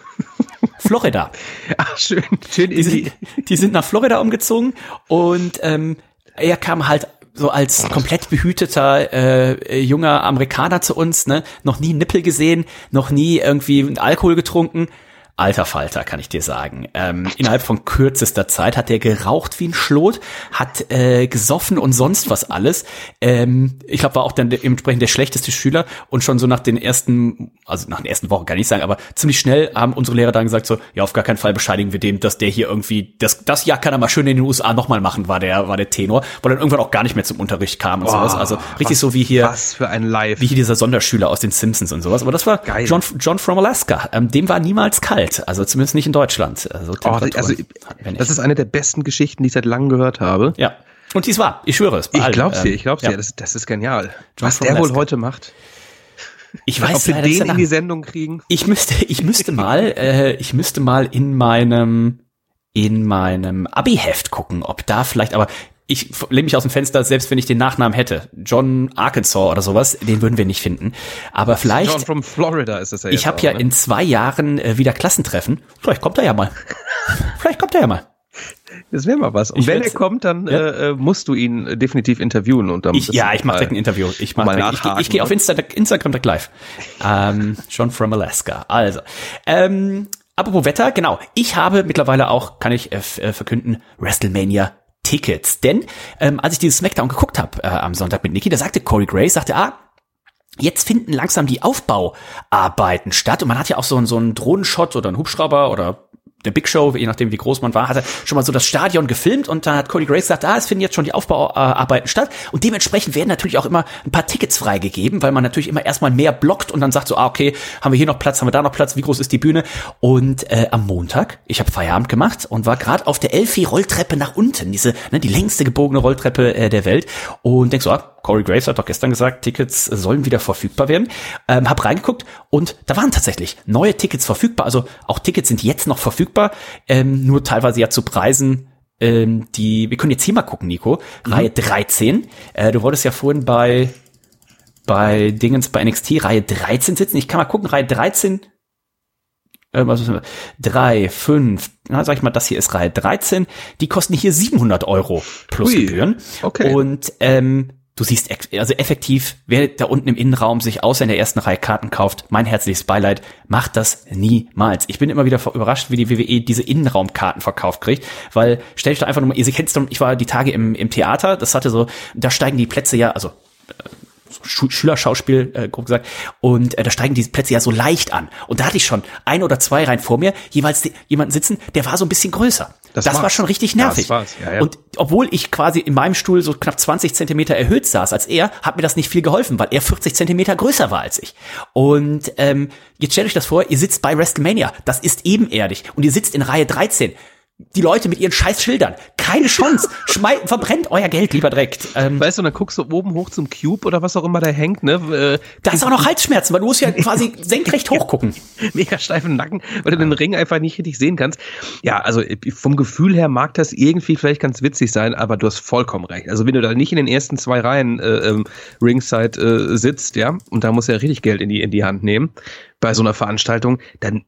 Florida. Ach, schön. schön die, sind, die sind nach Florida umgezogen und ähm, er kam halt so als komplett behüteter äh, junger Amerikaner zu uns, ne, noch nie Nippel gesehen, noch nie irgendwie Alkohol getrunken. Alter Falter, kann ich dir sagen. Ähm, innerhalb von kürzester Zeit hat der geraucht wie ein Schlot, hat äh, gesoffen und sonst was alles. Ähm, ich glaube, war auch dann dementsprechend der schlechteste Schüler und schon so nach den ersten, also nach den ersten Wochen kann ich sagen, aber ziemlich schnell haben unsere Lehrer dann gesagt so, ja, auf gar keinen Fall bescheinigen wir dem, dass der hier irgendwie, das das Jahr kann er mal schön in den U S A nochmal machen, war der war der Tenor, weil dann irgendwann auch gar nicht mehr zum Unterricht kam und oh, sowas. Also richtig was, so wie hier, was für ein Live. wie hier dieser Sonderschüler aus den Simpsons und sowas. Aber das war Geil. John John from Alaska. Ähm, dem war niemals kalt. Also zumindest nicht in Deutschland. Also, oh, also das ist eine der besten Geschichten, die ich seit langem gehört habe. Ja. Und dies war, ich schwöre es. Ich glaub's dir, ich glaub's dir. Ja. Das, das ist genial. John Was der Alaska. wohl heute macht. Ich weiß, ob wir den in die Sendung kriegen. Ich müsste, ich müsste mal, äh, ich müsste mal in meinem in meinem Abi-Heft gucken, ob da vielleicht, aber ich lehne mich aus dem Fenster, selbst wenn ich den Nachnamen hätte, John Arkansas oder sowas, den würden wir nicht finden. Aber vielleicht... John from Florida ist das ja jetzt. Ich habe ja ne? in zwei Jahren äh, wieder Klassentreffen. Vielleicht kommt er ja mal. Vielleicht kommt er ja mal. Das wäre mal was. Und ich wenn er kommt, dann ja. äh, musst du ihn definitiv interviewen. Und dann ich, ja, ich mache direkt ein Interview. Ich, mach direkt, ich, ich, ich gehe auf Insta, Instagram direkt live. Ähm, John from Alaska. Also, ähm, apropos Wetter, genau. Ich habe mittlerweile auch, kann ich äh, verkünden, WrestleMania Tickets. Denn ähm, als ich dieses Smackdown geguckt habe äh, am Sonntag mit Niki, da sagte Corey Graves, sagte, ah, jetzt finden langsam die Aufbauarbeiten statt. Und man hat ja auch so, so einen Drohnenshot oder einen Hubschrauber oder der Big Show, je nachdem wie groß man war, hat er schon mal so das Stadion gefilmt und da hat Cody Graves gesagt, ah, es finden jetzt schon die Aufbauarbeiten statt und dementsprechend werden natürlich auch immer ein paar Tickets freigegeben, weil man natürlich immer erstmal mehr blockt und dann sagt so, ah, okay, haben wir hier noch Platz, haben wir da noch Platz, wie groß ist die Bühne? Und äh, am Montag, ich habe Feierabend gemacht und war gerade auf der Elfi-Rolltreppe nach unten, diese, ne, die längste gebogene Rolltreppe äh, der Welt und denk so, ah, Corey Graves hat doch gestern gesagt, Tickets sollen wieder verfügbar werden. Ähm, hab reingeguckt und da waren tatsächlich neue Tickets verfügbar. Also auch Tickets sind jetzt noch verfügbar, ähm, nur teilweise ja zu Preisen, ähm, die, wir können jetzt hier mal gucken, Nico. Mhm. Reihe dreizehn. Äh, du wolltest ja vorhin bei, bei Dingens, bei N X T Reihe dreizehn sitzen. Ich kann mal gucken, Reihe dreizehn, äh, was ist das? drei, fünf, na, sag ich mal, das hier ist Reihe dreizehn. Die kosten hier siebenhundert Euro plus Ui. Gebühren. Okay. Und, ähm, du siehst, also effektiv, wer da unten im Innenraum sich außer in der ersten Reihe Karten kauft, mein herzliches Beileid, macht das niemals. Ich bin immer wieder überrascht, wie die W W E diese Innenraumkarten verkauft kriegt, weil, stell dich doch einfach nur mal, ihr kennt es doch, ich war die Tage im, im Theater, das hatte so, da steigen die Plätze ja, also, äh, Schu- Schülerschauspiel, äh, grob gesagt, und äh, da steigen diese Plätze ja so leicht an. Und da hatte ich schon ein oder zwei Reihen vor mir, jeweils die, jemanden sitzen, der war so ein bisschen größer. Das, das war schon richtig nervig. Ja, das war's. Ja, ja. Und obwohl ich quasi in meinem Stuhl so knapp zwanzig Zentimeter erhöht saß als er, hat mir das nicht viel geholfen, weil er vierzig Zentimeter größer war als ich. Und ähm, jetzt stellt euch das vor, ihr sitzt bei WrestleMania, das ist ebenerdig, und ihr sitzt in Reihe dreizehn. Die Leute mit ihren scheiß Schildern. Keine Chance. Schmei- verbrennt euer Geld lieber direkt. Ähm, weißt du, dann guckst du oben hoch zum Cube oder was auch immer da hängt, ne? Äh, da ist auch noch Halsschmerzen, weil du musst ja quasi senkrecht hochgucken. Mega steifen Nacken, weil du den Ring einfach nicht richtig sehen kannst. Ja, also vom Gefühl her mag das irgendwie vielleicht ganz witzig sein, aber du hast vollkommen recht. Also wenn du da nicht in den ersten zwei Reihen äh, ähm, Ringside äh, sitzt, ja, und da musst du ja richtig Geld in die, in die Hand nehmen bei so einer Veranstaltung, dann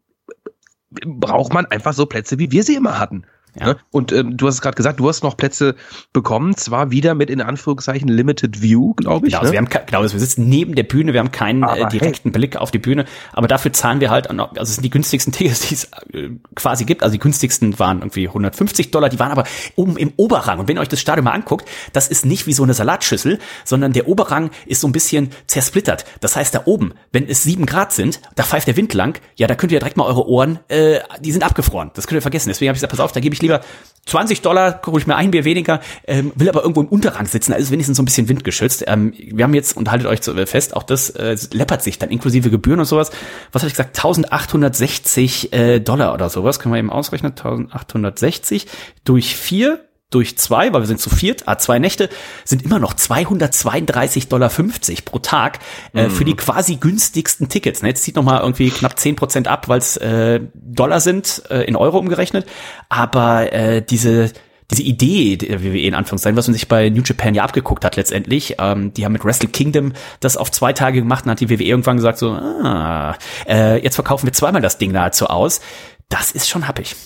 braucht man einfach so Plätze, wie wir sie immer hatten. Ja. Ne? Und ähm, du hast es gerade gesagt, du hast noch Plätze bekommen, zwar wieder mit in Anführungszeichen Limited View, glaube ich. Genau, also ne? wir haben, genau, also wir sitzen neben der Bühne, wir haben keinen äh, direkten hey. Blick auf die Bühne, aber dafür zahlen wir halt, also es sind die günstigsten Tickets, die es äh, quasi gibt, also die günstigsten waren irgendwie hundertfünfzig Dollar, die waren aber oben im Oberrang, und wenn ihr euch das Stadion mal anguckt, das ist nicht wie so eine Salatschüssel, sondern der Oberrang ist so ein bisschen zersplittert. Das heißt, da oben, wenn es sieben Grad sind, da pfeift der Wind lang, ja, da könnt ihr direkt mal eure Ohren, äh, die sind abgefroren, das könnt ihr vergessen, deswegen habe ich gesagt, pass auf, da gebe ich lieber zwanzig Dollar, hole ich mir ein Bier weniger, ähm, will aber irgendwo im Unterrang sitzen, also wenigstens so ein bisschen windgeschützt. Ähm, wir haben jetzt, und haltet euch fest, auch das äh, läppert sich dann inklusive Gebühren und sowas. Was habe ich gesagt? eintausendachthundertsechzig äh, Dollar oder sowas. Können wir eben ausrechnen. eintausendachthundertsechzig durch vier, durch zwei, weil wir sind zu viert, ah, zwei Nächte, sind immer noch zweihundertzweiunddreißig Dollar fünfzig pro Tag äh, mm. für die quasi günstigsten Tickets. Ne, jetzt zieht noch mal irgendwie knapp zehn Prozent ab, weil es äh, Dollar sind, äh, in Euro umgerechnet. Aber äh, diese diese Idee der W W E in Anführungszeichen, was man sich bei New Japan ja abgeguckt hat letztendlich, ähm, die haben mit Wrestle Kingdom das auf zwei Tage gemacht und hat die W W E irgendwann gesagt so, ah, äh, jetzt verkaufen wir zweimal das Ding nahezu aus. Das ist schon happig.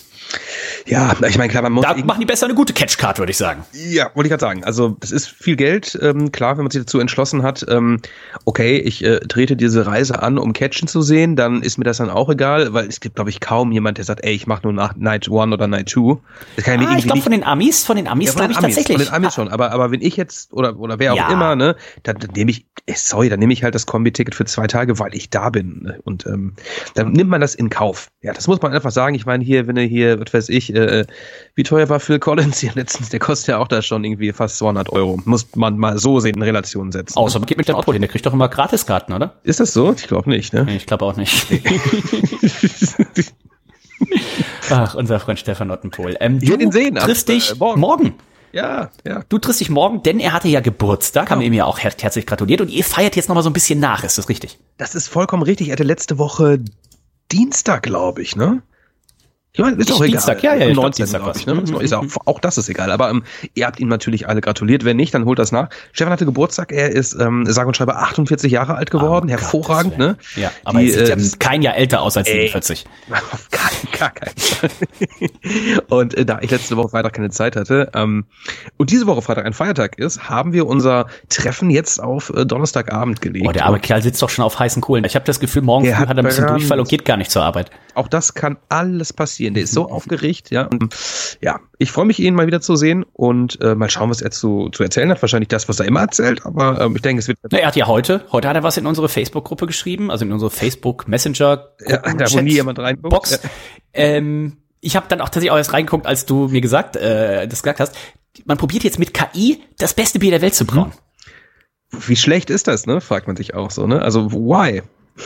Ja, ich meine, klar, man muss... Da machen die besser eine gute Catchcard, würde ich sagen. Ja, wollte ich gerade sagen. Also, das ist viel Geld. Ähm, klar, wenn man sich dazu entschlossen hat, ähm, okay, ich äh, trete diese Reise an, um Catchen zu sehen, dann ist mir das dann auch egal, weil es gibt, glaube ich, kaum jemand, der sagt, ey, ich mache nur nach Night One oder Night Two. Das kann ah, ich glaube, von den Amis, von den Amis ja, glaube ich Amis, tatsächlich. Von den Amis schon, aber, aber wenn ich jetzt, oder, oder wer auch ja. immer, ne, dann, dann nehme ich, sorry, dann nehme ich halt das Kombi-Ticket für zwei Tage, weil ich da bin. Ne? Und ähm, dann nimmt man das in Kauf. Ja, das muss man einfach sagen. Ich meine, hier, wenn du hier, was weiß ich, äh, wie teuer war Phil Collins hier letztens? Der kostet ja auch da schon irgendwie fast zweihundert Euro. Muss man mal so sehen, in Relation setzen. Außer man geht mit dem Auto hin, der kriegt doch immer Gratiskarten, oder? Ist das so? Ich glaube nicht, ne? Nee, ich glaube auch nicht. Ach, unser Freund Stefan Ottenpohl. Ähm, ich werde ihn sehen. Triffst dich äh, morgen. morgen. Ja, ja. Du triffst dich morgen, denn er hatte ja Geburtstag, genau. Haben wir ihm ja auch her- herzlich gratuliert, und ihr feiert jetzt nochmal so ein bisschen nach, ist das richtig? Das ist vollkommen richtig. Er hatte letzte Woche Dienstag, glaube ich, ne? Ich meine, ist auch Dienstag, egal. ja, ja, ich glaub, neunzehn, Dienstag glaube ich. Ne? Ist auch, auch das ist egal. Aber ähm, ihr habt ihm natürlich alle gratuliert. Wenn nicht, dann holt das nach. Stefan hatte Geburtstag. Er ist, ähm, sage und schreibe, achtundvierzig Jahre alt geworden. Oh, Hervorragend, ne? Ja, aber Die, er sieht ja ähm, kein Jahr älter aus als ey, siebenundvierzig. Auf gar, gar keinen Fall. Und äh, da ich letzte Woche Freitag keine Zeit hatte ähm, und diese Woche Freitag ein Feiertag ist, haben wir unser Treffen jetzt auf äh, Donnerstagabend gelegt. Oh, der arme Kerl sitzt doch schon auf heißen Kohlen. Ich habe das Gefühl, morgen früh hat hat er ein bisschen Brand. Durchfall und geht gar nicht zur Arbeit. Auch das kann alles passieren. Der ist so aufgeregt, ja. Und ja, ich freue mich, ihn mal wieder zu sehen und äh, mal schauen, was er zu, zu erzählen hat. Wahrscheinlich das, was er immer erzählt, aber ähm, ich denke, es wird... Na, er hat ja heute, heute hat er was in unsere Facebook-Gruppe geschrieben, also in unsere Facebook-Messenger- ja, da wo nie jemand reinguckt. Box. Ja. Ähm, ich habe dann auch tatsächlich auch erst reingeguckt, als du mir gesagt, äh, das gesagt hast, man probiert jetzt mit K I das beste Bier der Welt zu brauen. Wie schlecht ist das, ne? Fragt man sich auch so, ne? Also, why?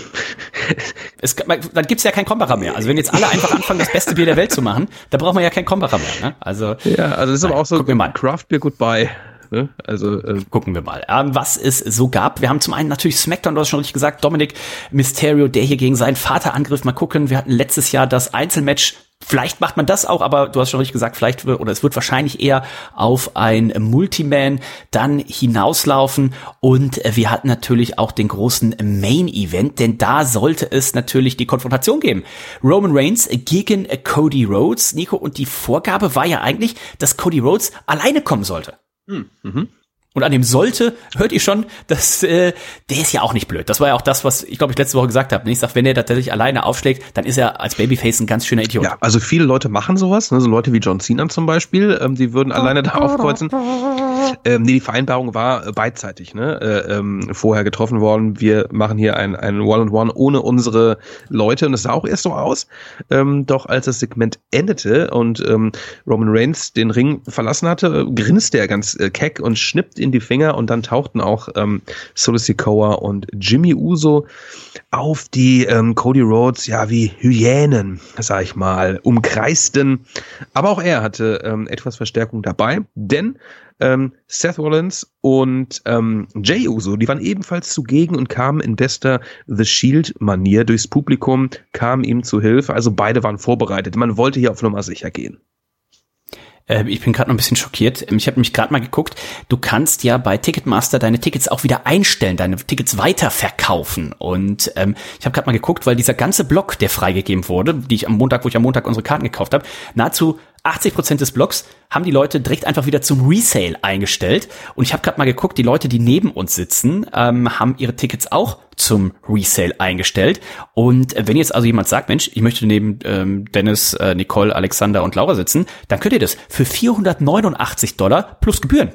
Es, dann gibt's ja kein Krombacher mehr. Also wenn jetzt alle einfach anfangen, das beste Bier der Welt zu machen, dann braucht man ja kein Krombacher mehr. Ne? Also ja, also das ist aber auch so gucken wir mal. Craft Beer Goodbye. Ne? Also äh, gucken wir mal, ähm, was es so gab. Wir haben zum einen natürlich SmackDown, du hast schon richtig gesagt, Dominic Mysterio, der hier gegen seinen Vater angriff. Mal gucken, wir hatten letztes Jahr das Einzelmatch. Vielleicht macht man das auch, aber du hast schon richtig gesagt, vielleicht wird, oder es wird wahrscheinlich eher auf ein Multiman dann hinauslaufen. Und wir hatten natürlich auch den großen Main Event, denn da sollte es natürlich die Konfrontation geben. Roman Reigns gegen Cody Rhodes. Nico, und die Vorgabe war ja eigentlich, dass Cody Rhodes alleine kommen sollte. Hm, mhm. Und an dem sollte, hört ihr schon, dass äh, der ist ja auch nicht blöd. Das war ja auch das, was ich glaube ich letzte Woche gesagt habe. Ich sag, wenn er tatsächlich alleine aufschlägt, dann ist er als Babyface ein ganz schöner Idiot. Ja, also viele Leute machen sowas, ne? So Leute wie John Cena zum Beispiel, ähm, die würden alleine da aufkreuzen. Ähm, nee, die Vereinbarung war äh, beidseitig, ne? Äh, ähm, vorher getroffen worden. Wir machen hier ein ein One-on-One ohne unsere Leute, und das sah auch erst so aus. Ähm, doch als das Segment endete und ähm, Roman Reigns den Ring verlassen hatte, äh, grinste er ganz äh, keck und schnippt in die Finger, und dann tauchten auch ähm, Solo Sikoa und Jimmy Uso auf, die ähm, Cody Rhodes ja wie Hyänen, sag ich mal, umkreisten. Aber auch er hatte ähm, etwas Verstärkung dabei, denn ähm, Seth Rollins und ähm, Jey Uso, die waren ebenfalls zugegen und kamen in bester The Shield-Manier durchs Publikum, kamen ihm zu Hilfe. Also beide waren vorbereitet. Man wollte hier auf Nummer sicher gehen. Ich bin gerade noch ein bisschen schockiert. Ich habe nämlich gerade mal geguckt, du kannst ja bei Ticketmaster deine Tickets auch wieder einstellen, deine Tickets weiterverkaufen. Und ähm, ich habe gerade mal geguckt, weil dieser ganze Block, der freigegeben wurde, die ich am Montag, wo ich am Montag unsere Karten gekauft habe, nahezu achtzig Prozent des Blocks haben die Leute direkt einfach wieder zum Resale eingestellt. Und ich habe gerade mal geguckt, die Leute, die neben uns sitzen, ähm, haben ihre Tickets auch zum Resale eingestellt. Und wenn jetzt also jemand sagt, Mensch, ich möchte neben ähm, Dennis, äh, Nicole, Alexander und Laura sitzen, dann könnt ihr das für vierhundertneunundachtzig Dollar plus Gebühren.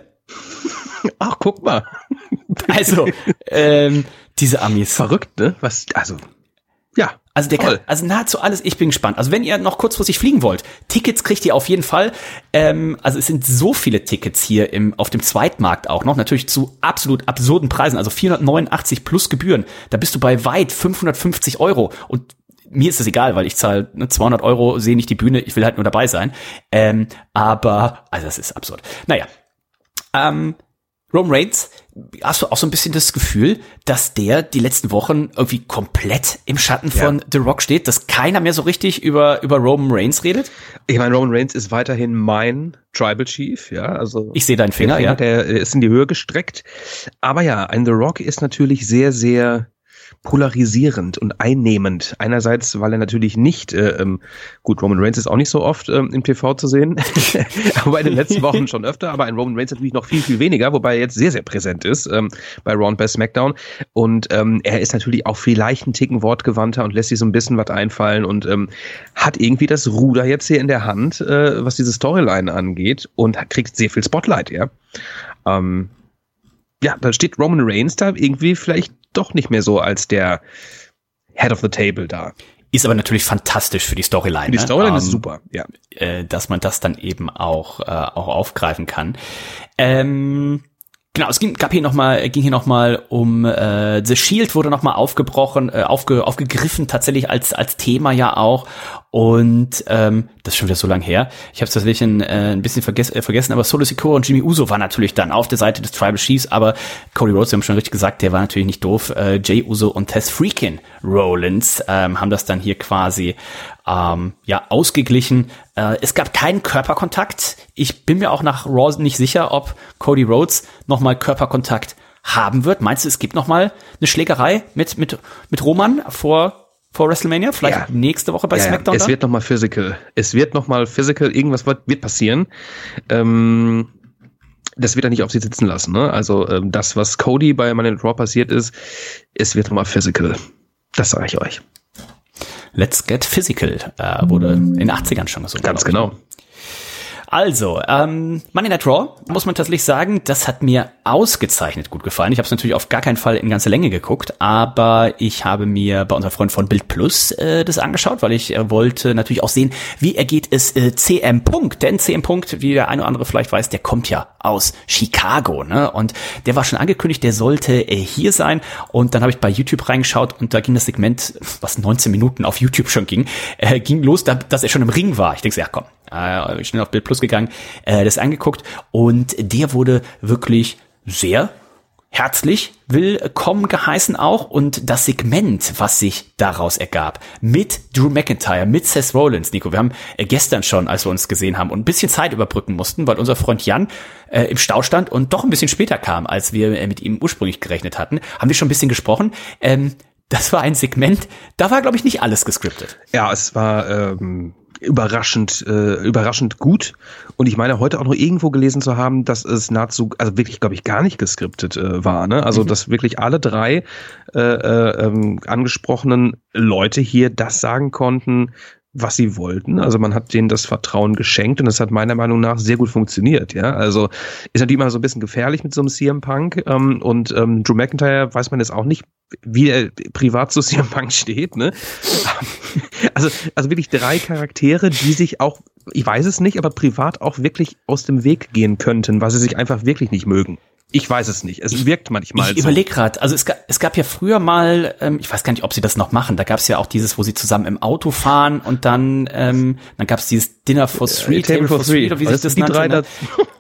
Ach, guck mal. Also, ähm, diese Amis. Verrückt, ne? Was, also, ja. Also der kann, also nahezu alles, ich bin gespannt. Also wenn ihr noch kurzfristig fliegen wollt, Tickets kriegt ihr auf jeden Fall. Ähm, also es sind so viele Tickets hier im auf dem Zweitmarkt auch noch, natürlich zu absolut absurden Preisen, also vierhundertneunundachtzig plus Gebühren. Da bist du bei weit fünfhundertfünfzig Euro, und mir ist das egal, weil ich zahle ne, zweihundert Euro, sehe nicht die Bühne, ich will halt nur dabei sein. Ähm, aber, also das ist absurd. Naja, ähm, Roman Reigns, hast du auch so ein bisschen das Gefühl, dass der die letzten Wochen irgendwie komplett im Schatten von ja. The Rock steht, dass keiner mehr so richtig über über Roman Reigns redet? Ich meine, Roman Reigns ist weiterhin mein Tribal Chief, ja, also ich sehe deinen Finger, der, ja. Der ist in die Höhe gestreckt. Aber ja, ein The Rock ist natürlich sehr, sehr polarisierend und einnehmend. Einerseits, weil er natürlich nicht, äh, ähm, gut, Roman Reigns ist auch nicht so oft ähm, im T V zu sehen, aber in den letzten Wochen schon öfter, aber ein Roman Reigns natürlich noch viel, viel weniger, wobei er jetzt sehr, sehr präsent ist ähm, bei Raw und bei SmackDown, und ähm, er ist natürlich auch vielleicht einen Ticken wortgewandter und lässt sich so ein bisschen was einfallen und ähm, hat irgendwie das Ruder jetzt hier in der Hand, äh, was diese Storyline angeht, und kriegt sehr viel Spotlight, ja. Ähm, ja, dann steht Roman Reigns da irgendwie vielleicht doch nicht mehr so als der Head of the Table da. Ist aber natürlich fantastisch für die Storyline. Die Storyline ne? ist ähm, super, ja. Äh, dass man das dann eben auch, äh, auch aufgreifen kann. Ähm, genau, es ging, gab hier noch mal, ging hier noch mal um äh, The Shield wurde noch mal aufgebrochen, äh, aufge, aufgegriffen tatsächlich als als Thema ja auch. Und ähm, das ist schon wieder so lang her. Ich habe es tatsächlich ein, äh, ein bisschen vergess- äh, vergessen, aber Solo Sikoa und Jimmy Uso waren natürlich dann auf der Seite des Tribal Chiefs, aber Cody Rhodes, wir haben schon richtig gesagt, der war natürlich nicht doof. Äh, Jey Uso und Tess Freakin Rollins ähm, haben das dann hier quasi ähm, ja ausgeglichen. Äh, es gab keinen Körperkontakt. Ich bin mir auch nach Raw nicht sicher, ob Cody Rhodes nochmal Körperkontakt haben wird. Meinst du, es gibt nochmal eine Schlägerei mit mit mit Roman vor vor WrestleMania? Vielleicht ja. nächste Woche bei ja, SmackDown? Ja. Es wird nochmal physical. Es wird nochmal physical. Irgendwas wird, wird passieren. Ähm, das wird er nicht auf sich sitzen lassen. Ne? Also ähm, das, was Cody bei Monday Night Raw passiert ist, es wird nochmal physical. Das sage ich euch. Let's get physical äh, wurde in den achtzigern schon gesungen. Ganz genau. Also, ähm, Monday Night Raw, muss man tatsächlich sagen, das hat mir ausgezeichnet gut gefallen. Ich habe es natürlich auf gar keinen Fall in ganzer Länge geguckt, aber ich habe mir bei unserem Freund von Bild Plus äh, das angeschaut, weil ich äh, wollte natürlich auch sehen, wie ergeht es äh, C M Punk, denn C M Punk, wie der eine oder andere vielleicht weiß, der kommt ja aus Chicago, ne? Und der war schon angekündigt, der sollte äh, hier sein. Und dann habe ich bei YouTube reingeschaut und da ging das Segment, was neunzehn Minuten auf YouTube schon ging, äh, ging los, da, dass er schon im Ring war. Ich denke so, ja komm, äh, schnell auf Bild Plus gegangen, äh, das angeguckt und der wurde wirklich sehr herzlich willkommen geheißen auch und das Segment, was sich daraus ergab, mit Drew McIntyre, mit Seth Rollins, Nico, wir haben äh, gestern schon, als wir uns gesehen haben und ein bisschen Zeit überbrücken mussten, weil unser Freund Jan äh, im Stau stand und doch ein bisschen später kam, als wir äh, mit ihm ursprünglich gerechnet hatten, haben wir schon ein bisschen gesprochen. Ähm, das war ein Segment, da war, glaube ich, nicht alles gescriptet. Ja, es war ähm überraschend, äh, überraschend gut. Und ich meine, heute auch noch irgendwo gelesen zu haben, dass es nahezu, also wirklich, glaube ich, gar nicht geskriptet äh, war. Ne? Also, mhm. dass wirklich alle drei äh, äh, ähm, angesprochenen Leute hier das sagen konnten, was sie wollten. Also man hat denen das Vertrauen geschenkt und es hat meiner Meinung nach sehr gut funktioniert. Ja, also ist natürlich immer so ein bisschen gefährlich mit so einem C M Punk ähm, und ähm, Drew McIntyre weiß man jetzt auch nicht, wie er privat zu C M Punk steht. Ne? Also also wirklich drei Charaktere, die sich auch, ich weiß es nicht, aber privat auch wirklich aus dem Weg gehen könnten, weil sie sich einfach wirklich nicht mögen. Ich weiß es nicht. Es wirkt manchmal ich so. Ich überlege gerade, also es gab, es gab ja früher mal, ähm, ich weiß gar nicht, ob sie das noch machen, da gab es ja auch dieses, wo sie zusammen im Auto fahren und dann ähm, dann gab es dieses Dinner for Three, äh, Table, Table for Three, oder wie sich das die nannte. Drei Ne?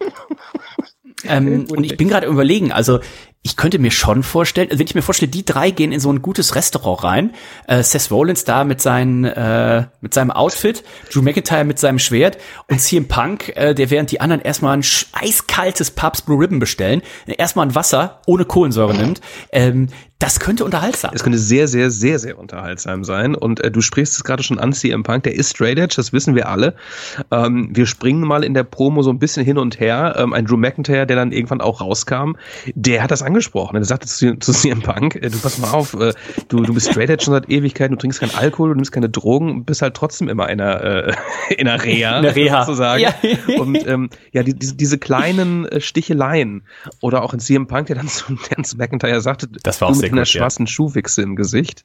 ähm, und ich bin gerade überlegen, also ich könnte mir schon vorstellen, wenn ich mir vorstelle, die drei gehen in so ein gutes Restaurant rein, äh, Seth Rollins da mit seinen, äh, mit seinem Outfit, Drew McIntyre mit seinem Schwert und C M Punk, äh, der während die anderen erstmal ein eiskaltes Pabst Blue Ribbon bestellen, erstmal ein Wasser ohne Kohlensäure nimmt, ähm, das könnte unterhaltsam sein. Es könnte sehr, sehr, sehr, sehr unterhaltsam sein. Und äh, du sprichst es gerade schon an, C M Punk, der ist Straight Edge, das wissen wir alle. Ähm, wir springen mal in der Promo so ein bisschen hin und her. Ähm, ein Drew McIntyre, der dann irgendwann auch rauskam, der hat das angesprochen. Er sagte zu, zu C M Punk, äh, du pass mal auf, äh, du, du bist Straight Edge schon seit Ewigkeiten, du trinkst keinen Alkohol, du nimmst keine Drogen, bist halt trotzdem immer in einer, äh, in einer Reha, in der Reha. sozusagen. Ja. Und ähm, ja, die, diese, diese kleinen äh, Sticheleien oder auch in C M Punk, der dann zu, der zu McIntyre sagte, das war auch du sehr mit einer gut, schwarzen ja. Schuhwichse im Gesicht.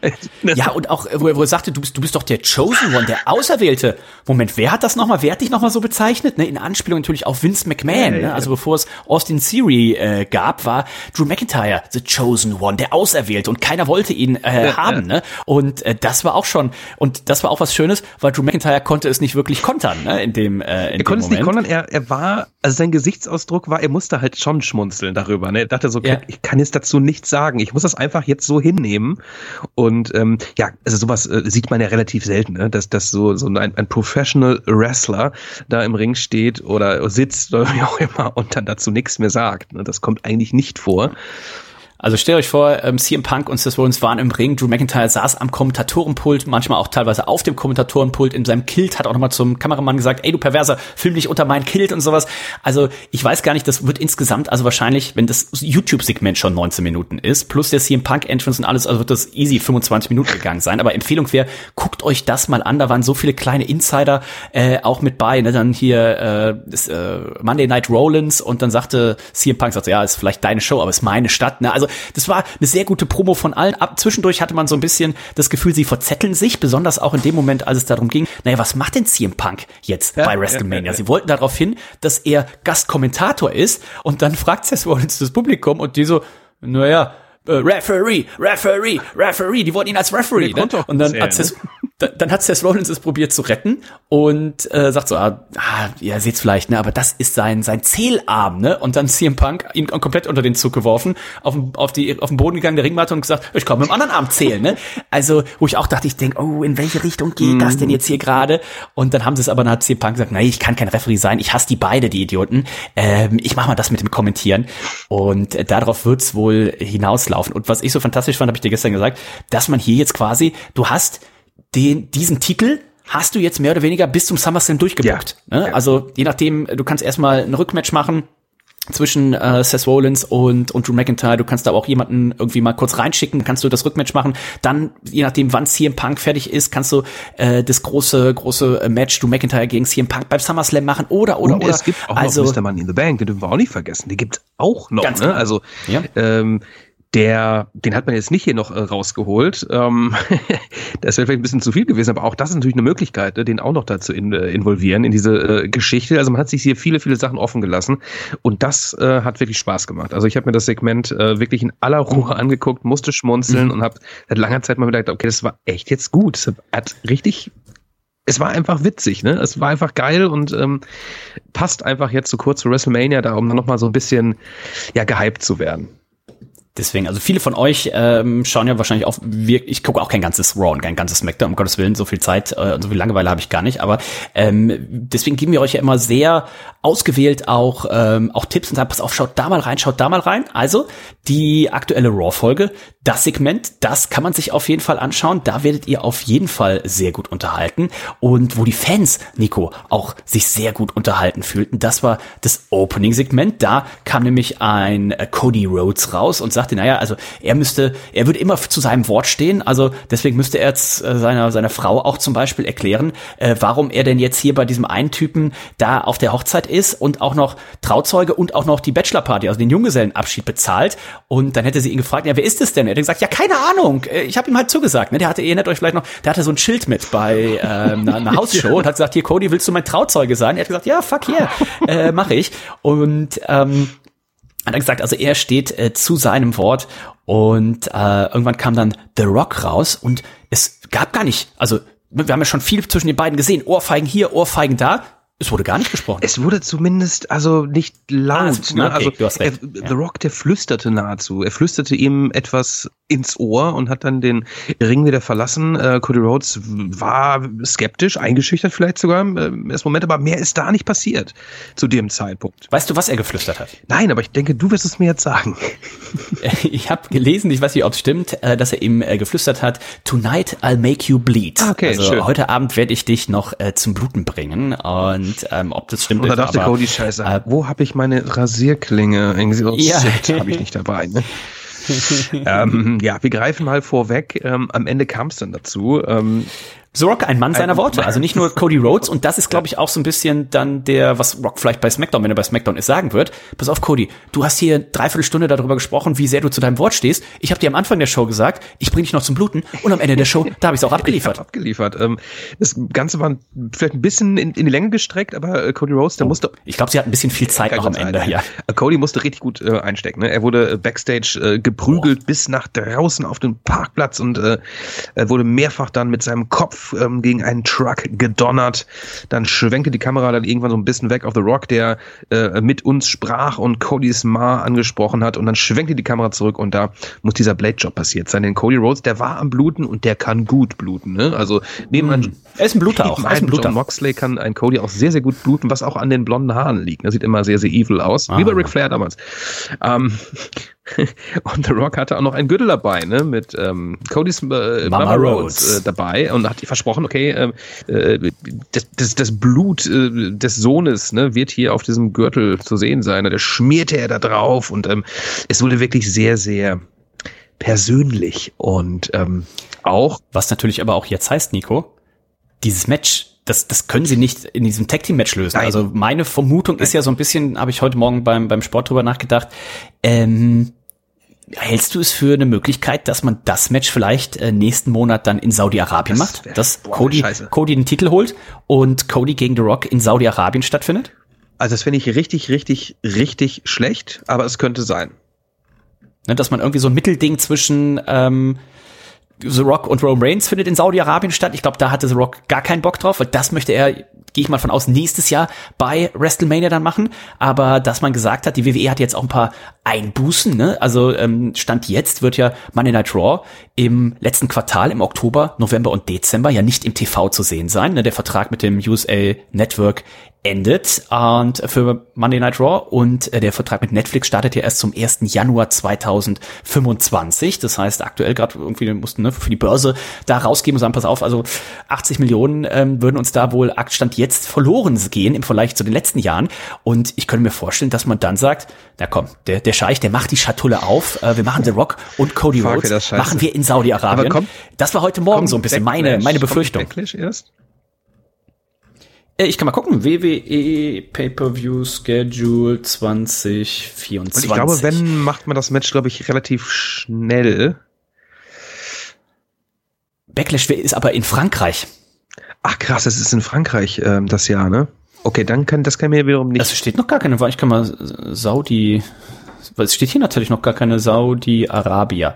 Ja, und auch, wo er, wo er sagte, du bist, du bist doch der Chosen One, der Auserwählte. Moment, wer hat das nochmal, wer hat dich nochmal so bezeichnet? Ne? In Anspielung natürlich auf Vince McMahon. Ja, ja, ne? Also bevor es Austin Theory äh, gab, war Drew McIntyre the Chosen One, der Auserwählte. Und keiner wollte ihn äh, ja, haben. Ja. Ne? Und äh, das war auch schon, und das war auch was Schönes, weil Drew McIntyre konnte es nicht wirklich kontern. Ne? In dem, äh, in er dem konnte Moment. es nicht kontern, er, er war, also sein Gesichtsausdruck war, er musste halt schon schmunzeln darüber. Ne? Er dachte so, ja. ich kann jetzt dazu nichts sagen. Ich muss das einfach jetzt so hinnehmen. Und ähm, ja, also sowas äh, sieht man ja relativ selten, ne? dass, dass so, so ein, ein Professional Wrestler da im Ring steht oder sitzt oder wie auch immer und dann dazu nichts mehr sagt. Ne? Das kommt eigentlich nicht vor. Also stellt euch vor, ähm, C M Punk und Seth Rollins waren im Ring, Drew McIntyre saß am Kommentatorenpult, manchmal auch teilweise auf dem Kommentatorenpult in seinem Kilt, hat auch nochmal zum Kameramann gesagt, ey du Perverser, film dich unter meinen Kilt und sowas. Also ich weiß gar nicht, das wird insgesamt, also wahrscheinlich, wenn das YouTube-Segment schon neunzehn Minuten ist, plus der C M Punk-Entrance und alles, also wird das easy fünfundzwanzig Minuten gegangen sein. Aber Empfehlung wäre, guckt euch das mal an, da waren so viele kleine Insider äh, auch mit bei, ne? Dann hier äh, das, äh, Monday Night Rollins und dann sagte C M Punk, sagte, ja, ist vielleicht deine Show, aber ist meine Stadt, ne? Also das war eine sehr gute Promo von allen. Ab zwischendurch hatte man so ein bisschen das Gefühl, sie verzetteln sich, besonders auch in dem Moment, als es darum ging, naja, was macht denn C M Punk jetzt ja, bei WrestleMania? Ja, ja, ja. Sie wollten darauf hin, dass er Gastkommentator ist und dann fragt Seth Rollins das Publikum und die so, naja, äh, Referee, Referee, Referee, die wollten ihn als Referee. Ne? Und dann hat Seth, dann hat Seth Rollins es probiert zu retten und äh, sagt so, ah, ihr seht's vielleicht, ne, aber das ist sein sein Zählarm, ne? Und dann C M Punk ihn komplett unter den Zug geworfen, auf auf die auf den Boden gegangen, der Ringmatte und gesagt, ich kann mit dem anderen Arm zählen, ne? Also, wo ich auch dachte, ich denk, oh, in welche Richtung geht mm. das denn jetzt hier gerade? Und dann haben sie es aber, dann hat C M Punk gesagt, nein, ich kann kein Referee sein, ich hasse die beide, die Idioten. Ähm, ich mach mal das mit dem Kommentieren. Und äh, darauf wird's wohl hinauslaufen. Und was ich so fantastisch fand, habe ich dir gestern gesagt, dass man hier jetzt quasi, du hast den, diesen Titel hast du jetzt mehr oder weniger bis zum SummerSlam durchgebuckt. Ja. Ne? Also je nachdem, du kannst erstmal ein Rückmatch machen zwischen äh, Seth Rollins und und Drew McIntyre. Du kannst da aber auch jemanden irgendwie mal kurz reinschicken, kannst du das Rückmatch machen. Dann, je nachdem, wann C M Punk fertig ist, kannst du äh, das große große Match Drew McIntyre gegen C M Punk beim SummerSlam machen oder oder und oder. Es gibt auch also, noch Mister Money in the Bank, den dürfen wir auch nicht vergessen. Die gibt's auch noch. Ganz ne? genau. Also ja. ähm, Der, den hat man jetzt nicht hier noch äh, rausgeholt. Ähm, das wäre vielleicht ein bisschen zu viel gewesen, aber auch das ist natürlich eine Möglichkeit, ne, den auch noch dazu in, äh, involvieren in diese äh, Geschichte. Also man hat sich hier viele, viele Sachen offen gelassen und das äh, hat wirklich Spaß gemacht. Also ich habe mir das Segment äh, wirklich in aller Ruhe angeguckt, musste schmunzeln mhm. und habe seit langer Zeit mal wieder gedacht, okay, das war echt jetzt gut. Es hat richtig, es war einfach witzig, ne? Es war einfach geil und ähm, passt einfach jetzt so kurz zu WrestleMania da, um dann nochmal so ein bisschen ja gehypt zu werden. Deswegen, also viele von euch ähm, schauen ja wahrscheinlich auch, wir, ich gucke auch kein ganzes Raw und kein ganzes SmackDown, um Gottes Willen, so viel Zeit äh, und so viel Langeweile habe ich gar nicht, aber ähm, deswegen geben wir euch ja immer sehr ausgewählt auch ähm, auch Tipps und sagen, pass auf, schaut da mal rein, schaut da mal rein. Also die aktuelle Raw-Folge, das Segment, das kann man sich auf jeden Fall anschauen, da werdet ihr auf jeden Fall sehr gut unterhalten und wo die Fans, Nico, auch sich sehr gut unterhalten fühlten, das war das Opening-Segment, da kam nämlich ein äh, Cody Rhodes raus und sagte, naja, also er müsste, er würde immer zu seinem Wort stehen, also deswegen müsste er jetzt äh, seiner seiner Frau auch zum Beispiel erklären, äh, warum er denn jetzt hier bei diesem einen Typen da auf der Hochzeit ist und auch noch Trauzeuge und auch noch die Bachelorparty, also den Junggesellenabschied bezahlt. Und dann hätte sie ihn gefragt, ja, wer ist das denn? Er hätte gesagt, ja, keine Ahnung, ich habe ihm halt zugesagt. Ne? Der hatte, ihr erinnert euch vielleicht noch, der hatte so ein Schild mit bei ähm, einer, einer Hausshow und hat gesagt, hier, Cody, willst du mein Trauzeuge sein? Er hat gesagt, ja, fuck yeah, äh, mache ich. Und ähm, hat er gesagt, also er steht äh, zu seinem Wort und äh, irgendwann kam dann The Rock raus und es gab gar nicht, also wir haben ja schon viel zwischen den beiden gesehen, Ohrfeigen hier, Ohrfeigen da. Es wurde gar nicht gesprochen. Es wurde zumindest also nicht laut. Ah, es, ne? okay, also er, The ja. Rock, der flüsterte nahezu. Er flüsterte ihm etwas ins Ohr und hat dann den Ring wieder verlassen. Äh, Cody Rhodes war skeptisch, eingeschüchtert vielleicht sogar im äh, ersten Moment, aber mehr ist da nicht passiert zu dem Zeitpunkt. Weißt du, was er geflüstert hat? Nein, aber ich denke, du wirst es mir jetzt sagen. Ich habe gelesen, ich weiß nicht, ob es stimmt, dass er ihm äh, geflüstert hat, Tonight I'll make you bleed. Okay, also schön. Heute Abend werde ich dich noch äh, zum Bluten bringen und ähm, ob das stimmt. Und da dachte aber, Cody, scheiße, äh, wo habe ich meine Rasierklinge? Oh, ja. shit, habe ich nicht dabei, ne? ähm, ja, wir greifen mal vorweg. Ähm, am Ende kam es dann dazu. Ähm, The Rock, ein Mann seiner Worte, also nicht nur Cody Rhodes und das ist, glaube ich, auch so ein bisschen dann der, was Rock vielleicht bei SmackDown, wenn er bei SmackDown ist, sagen wird. Pass auf, Cody, du hast hier dreiviertel Stunde darüber gesprochen, wie sehr du zu deinem Wort stehst. Ich habe dir am Anfang der Show gesagt, ich bring dich noch zum Bluten und am Ende der Show, da habe ich es auch abgeliefert. Ich hab abgeliefert. Das Ganze war vielleicht ein bisschen in, in die Länge gestreckt, aber Cody Rhodes, der oh, musste... Ich glaube, sie hat ein bisschen viel Zeit noch am Ende. Zeit, ja. Cody musste richtig gut äh, einstecken. Ne? Er wurde äh, backstage äh, geprügelt oh. bis nach draußen auf den Parkplatz und äh, er wurde mehrfach dann mit seinem Kopf ähm, gegen einen Truck gedonnert. Dann schwenkte die Kamera dann irgendwann so ein bisschen weg auf The Rock, der äh, mit uns sprach und Codys Ma angesprochen hat und dann schwenkte die Kamera zurück und da muss dieser Blade-Job passiert sein. Denn Cody Rhodes, der war am Bluten und der kann gut bluten. Ne? Also neben mm. ein, er ist ein Bluter auch. Er ist ein Bluter. John Moxley kann ein Cody auch sehr, sehr gut bluten, was auch an den blonden Haaren liegt. Das sieht immer sehr, sehr evil aus. Ah. Wie bei Ric Flair damals. Ähm, und The Rock hatte auch noch einen Gürtel dabei, ne, mit ähm, Codys äh, Mama, Mama Rhodes äh, dabei und hat versprochen, okay, äh, das, das, das Blut äh, des Sohnes, ne, wird hier auf diesem Gürtel zu sehen sein. Da schmierte er da drauf und ähm, es wurde wirklich sehr, sehr persönlich und ähm, auch. Was natürlich aber auch jetzt heißt, Nico, dieses Match, das, das können sie nicht in diesem Tag-Team-Match lösen. Nein. Also meine Vermutung Nein. ist ja so ein bisschen, habe ich heute Morgen beim beim Sport drüber nachgedacht, ähm, hältst du es für eine Möglichkeit, dass man das Match vielleicht äh, nächsten Monat dann in Saudi-Arabien macht? Dass boah, Cody, Cody den Titel holt und Cody gegen The Rock in Saudi-Arabien stattfindet? Also das finde ich richtig, richtig, richtig schlecht, aber es könnte sein. Ne, dass man irgendwie so ein Mittelding zwischen ähm, The Rock und Roman Reigns findet in Saudi-Arabien statt. Ich glaube, da hatte The Rock gar keinen Bock drauf, weil das möchte er, gehe ich mal von aus, nächstes Jahr bei WrestleMania dann machen. Aber dass man gesagt hat, die W W E hat jetzt auch ein paar Einbußen, ne? Also ähm, Stand jetzt wird ja Monday Night Raw im letzten Quartal, im Oktober, November und Dezember ja nicht im T V zu sehen sein. Ne? Der Vertrag mit dem U S A Network endet und für Monday Night Raw und äh, der Vertrag mit Netflix startet ja erst zum ersten Januar zweitausendfünfundzwanzig. Das heißt, aktuell gerade irgendwie mussten ne, für die Börse da rausgeben und sagen, pass auf, also achtzig Millionen ähm, würden uns da wohl Stand jetzt verloren gehen im Vergleich zu den letzten Jahren. Und ich könnte mir vorstellen, dass man dann sagt, na komm, der, der Scheich, der macht die Schatulle auf, äh, wir machen The Rock und Cody Fuck, Rhodes, machen wir in Saudi-Arabien. Das war heute Morgen so ein bisschen meine, meine Befürchtung. Backlash erst? Ich kann mal gucken. W W E Pay-Per-View Schedule zwanzig vierundzwanzig. Und ich glaube, wenn, macht man das Match, glaube ich, relativ schnell. Backlash ist aber in Frankreich. Ach krass, es ist in Frankreich ähm, das Jahr, ne? Okay, dann kann das kann mir wiederum nicht. Es steht noch gar keine, ich kann mal Saudi, weil es steht hier natürlich noch gar keine Saudi-Arabier.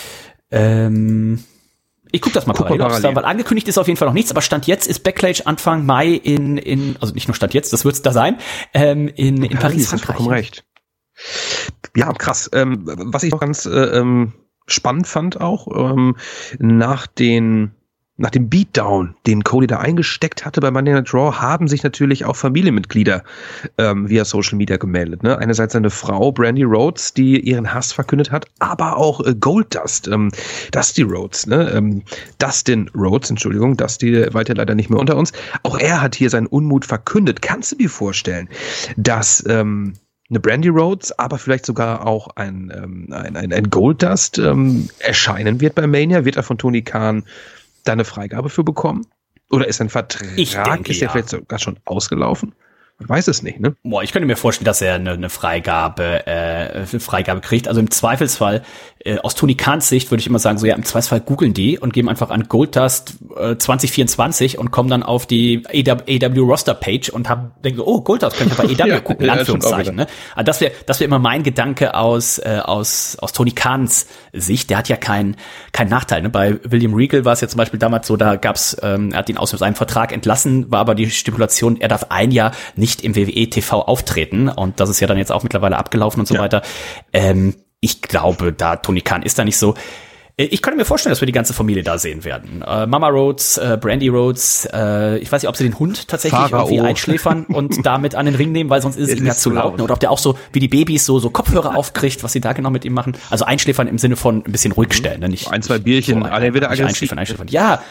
Ähm, Ich guck das mal Guck parallel, mal parallel. Da, weil angekündigt ist auf jeden Fall noch nichts, aber Stand jetzt ist Backlash Anfang Mai in, in also nicht nur Stand jetzt, das wird's da sein, ähm, in, in Paris, Paris, hast Frankreich. vollkommen recht. Ja, krass. Ähm, was ich noch ganz äh, ähm, spannend fand auch, ähm, nach den Nach dem Beatdown, den Cody da eingesteckt hatte bei Monday Night Raw, haben sich natürlich auch Familienmitglieder ähm, via Social Media gemeldet. Ne? Einerseits seine Frau Brandy Rhodes, die ihren Hass verkündet hat, aber auch äh, Goldust, ähm, Dusty Rhodes, ne? ähm, Dustin Rhodes, Entschuldigung, Dusty weiter leider nicht mehr unter uns. Auch er hat hier seinen Unmut verkündet. Kannst du dir vorstellen, dass ähm, eine Brandy Rhodes, aber vielleicht sogar auch ein, ähm, ein, ein, ein Goldust ähm, erscheinen wird bei Mania? Wird er von Tony Khan da eine Freigabe für bekommen? Oder ist ein Vertrag, Ich denke, ist der ja. vielleicht sogar schon ausgelaufen? Man weiß es nicht, ne? Boah, ich könnte mir vorstellen, dass er eine, eine Freigabe, äh, eine Freigabe kriegt. Also im Zweifelsfall, äh, aus Tony Khans Sicht würde ich immer sagen, so ja, im Zweifelsfall googeln die und geben einfach an Goldust äh, zwanzig vierundzwanzig und kommen dann auf die A W Roster Page und haben denken so, oh, Goldust, könnte ich bei A W Ja, gucken, in ja, Anführungszeichen, ne? Also das wäre, das wäre immer mein Gedanke aus, äh, aus, aus Tony Khans Sicht. Der hat ja keinen, keinen Nachteil, ne? Bei William Regal war es ja zum Beispiel damals so, da gab's, ähm, er hat ihn aus seinem Vertrag entlassen, war aber die Stipulation, er darf ein Jahr nicht im W W E T V auftreten und das ist ja dann jetzt auch mittlerweile abgelaufen und so Ja. weiter. Ähm, ich glaube, da Tony Khan ist da nicht so. Äh, Ich könnte mir vorstellen, dass wir die ganze Familie da sehen werden. Äh, Mama Rhodes, äh, Brandy Rhodes, äh, ich weiß nicht, ob sie den Hund tatsächlich Pharao. irgendwie einschläfern und damit an den Ring nehmen, weil sonst ist es Jetzt ihm ja ist zu zu laut. laut. Ne? Oder ob der auch so wie die Babys so, so Kopfhörer aufkriegt, was sie da genau mit ihm machen. Also einschläfern im Sinne von ein bisschen ruhig stellen. Ne? Nicht, Ein, zwei Bierchen, so, alle wieder nicht aggressiv. einschläfern, einschläfern. Ja.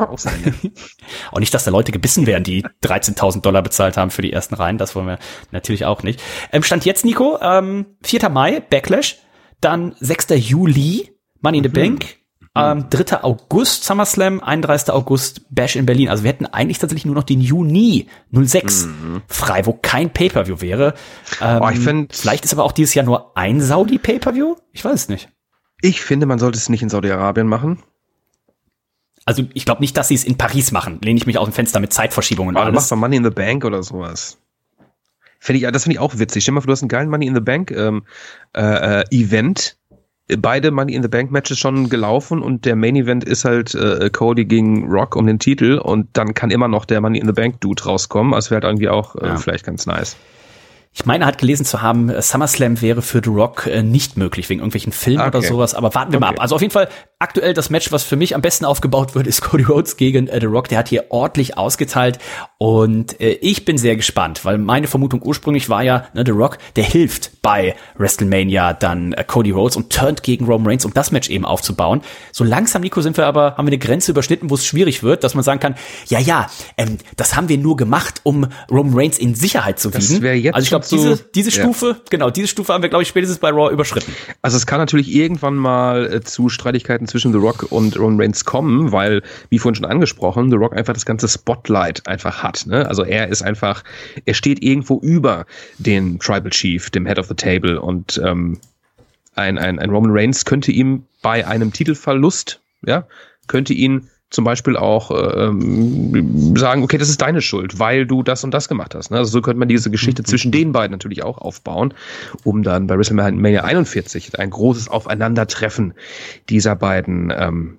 Und nicht, dass da Leute gebissen werden, die dreizehntausend Dollar bezahlt haben für die ersten Reihen. Das wollen wir natürlich auch nicht. Ähm, Stand jetzt, Nico, ähm, vierter Mai, Backlash. Dann sechster Juli, Money in the Bank. Ähm, dritter August, SummerSlam. einunddreißigster August, Bash in Berlin. Also wir hätten eigentlich tatsächlich nur noch den Juni null sechs frei, wo kein Pay-Per-View wäre. Ähm, Oh, ich find- vielleicht ist aber auch dieses Jahr nur ein Saudi-Pay-Per-View? Ich weiß es nicht. Ich finde, man sollte es nicht in Saudi-Arabien machen. Also ich glaube nicht, dass sie es in Paris machen. Lehne ich mich aus dem Fenster mit Zeitverschiebungen und Aber alles. machst mal Money in the Bank oder sowas. Finde ich, das finde ich auch witzig. Stell dir mal vor, du hast einen geilen Money in the Bank ähm, äh, äh, Event. Beide Money in the Bank Matches schon gelaufen und der Main Event ist halt äh, Cody gegen Rock um den Titel und dann kann immer noch der Money in the Bank Dude rauskommen. Also wäre halt irgendwie auch äh, Ja. vielleicht ganz nice. Ich meine, er hat gelesen zu haben, äh, SummerSlam wäre für The Rock äh, nicht möglich, wegen irgendwelchen Filmen Okay. oder sowas, aber warten wir mal Okay. ab. Also auf jeden Fall aktuell das Match, was für mich am besten aufgebaut wird, ist Cody Rhodes gegen äh, The Rock. Der hat hier ordentlich ausgeteilt und äh, ich bin sehr gespannt, weil meine Vermutung ursprünglich war ja, ne, The Rock, der hilft bei WrestleMania dann äh, Cody Rhodes und turnt gegen Roman Reigns, um das Match eben aufzubauen. So langsam, Nico, sind wir aber, haben wir eine Grenze überschritten, wo es schwierig wird, dass man sagen kann, ja, ja, ähm, das haben wir nur gemacht, um Roman Reigns in Sicherheit zu Das wiegen. wär jetzt also ich glaube, schon diese, zu- diese ja. Stufe, genau, diese Stufe haben wir, glaube ich, spätestens bei Raw überschritten. Also es kann natürlich irgendwann mal äh, zu Streitigkeiten zwischen The Rock und Roman Reigns kommen, weil, wie vorhin schon angesprochen, The Rock einfach das ganze Spotlight einfach hat. Ne? Also er ist einfach, er steht irgendwo über den Tribal Chief, dem Head of the Table und ähm, ein, ein, ein Roman Reigns könnte ihm bei einem Titelverlust, ja, könnte ihn zum Beispiel auch ähm, sagen, okay, das ist deine Schuld, weil du das und das gemacht hast. Ne? Also so könnte man diese Geschichte zwischen den beiden natürlich auch aufbauen, um dann bei WrestleMania einundvierzig ein großes Aufeinandertreffen dieser beiden ähm,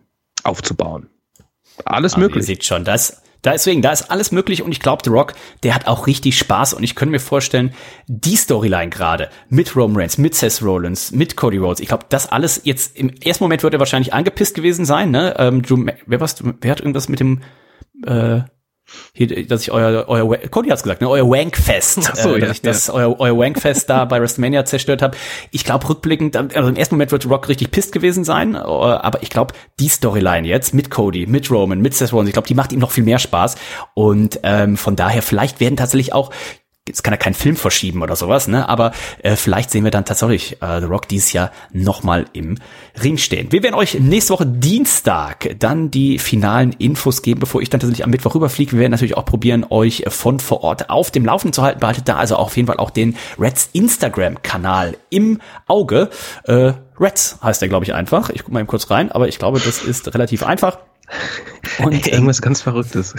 aufzubauen. Alles Aber möglich. Ihr seht schon, das deswegen, da ist alles möglich und ich glaube, The Rock, der hat auch richtig Spaß und ich könnte mir vorstellen, die Storyline gerade mit Roman Reigns, mit Seth Rollins, mit Cody Rhodes, ich glaube, das alles jetzt, im ersten Moment wird er wahrscheinlich angepisst gewesen sein, ne, ähm, Drew, wer, was, wer hat irgendwas mit dem, äh, hier, dass ich euer, euer, Cody hat's gesagt, ne, euer Wankfest, Ach so, äh, dass ja, ich das, ja. euer, euer Wankfest da bei WrestleMania zerstört habe. Ich glaube, rückblickend, also im ersten Moment wird Rock richtig pisst gewesen sein, aber ich glaube, die Storyline jetzt mit Cody, mit Roman, mit Seth Rollins, ich glaube, die macht ihm noch viel mehr Spaß und ähm, von daher, vielleicht werden tatsächlich auch, jetzt kann er keinen Film verschieben oder sowas, ne? Aber äh, vielleicht sehen wir dann tatsächlich äh, The Rock dieses Jahr nochmal im Ring stehen. Wir werden euch nächste Woche Dienstag dann die finalen Infos geben, bevor ich dann tatsächlich am Mittwoch rüberfliege. Wir werden natürlich auch probieren, euch von vor Ort auf dem Laufenden zu halten. Behaltet da also auf jeden Fall auch den Reds Instagram-Kanal im Auge. Äh, Reds heißt der, glaube ich, einfach. Ich gucke mal eben kurz rein, aber ich glaube, das ist relativ einfach. Und hey, irgendwas ganz Verrücktes.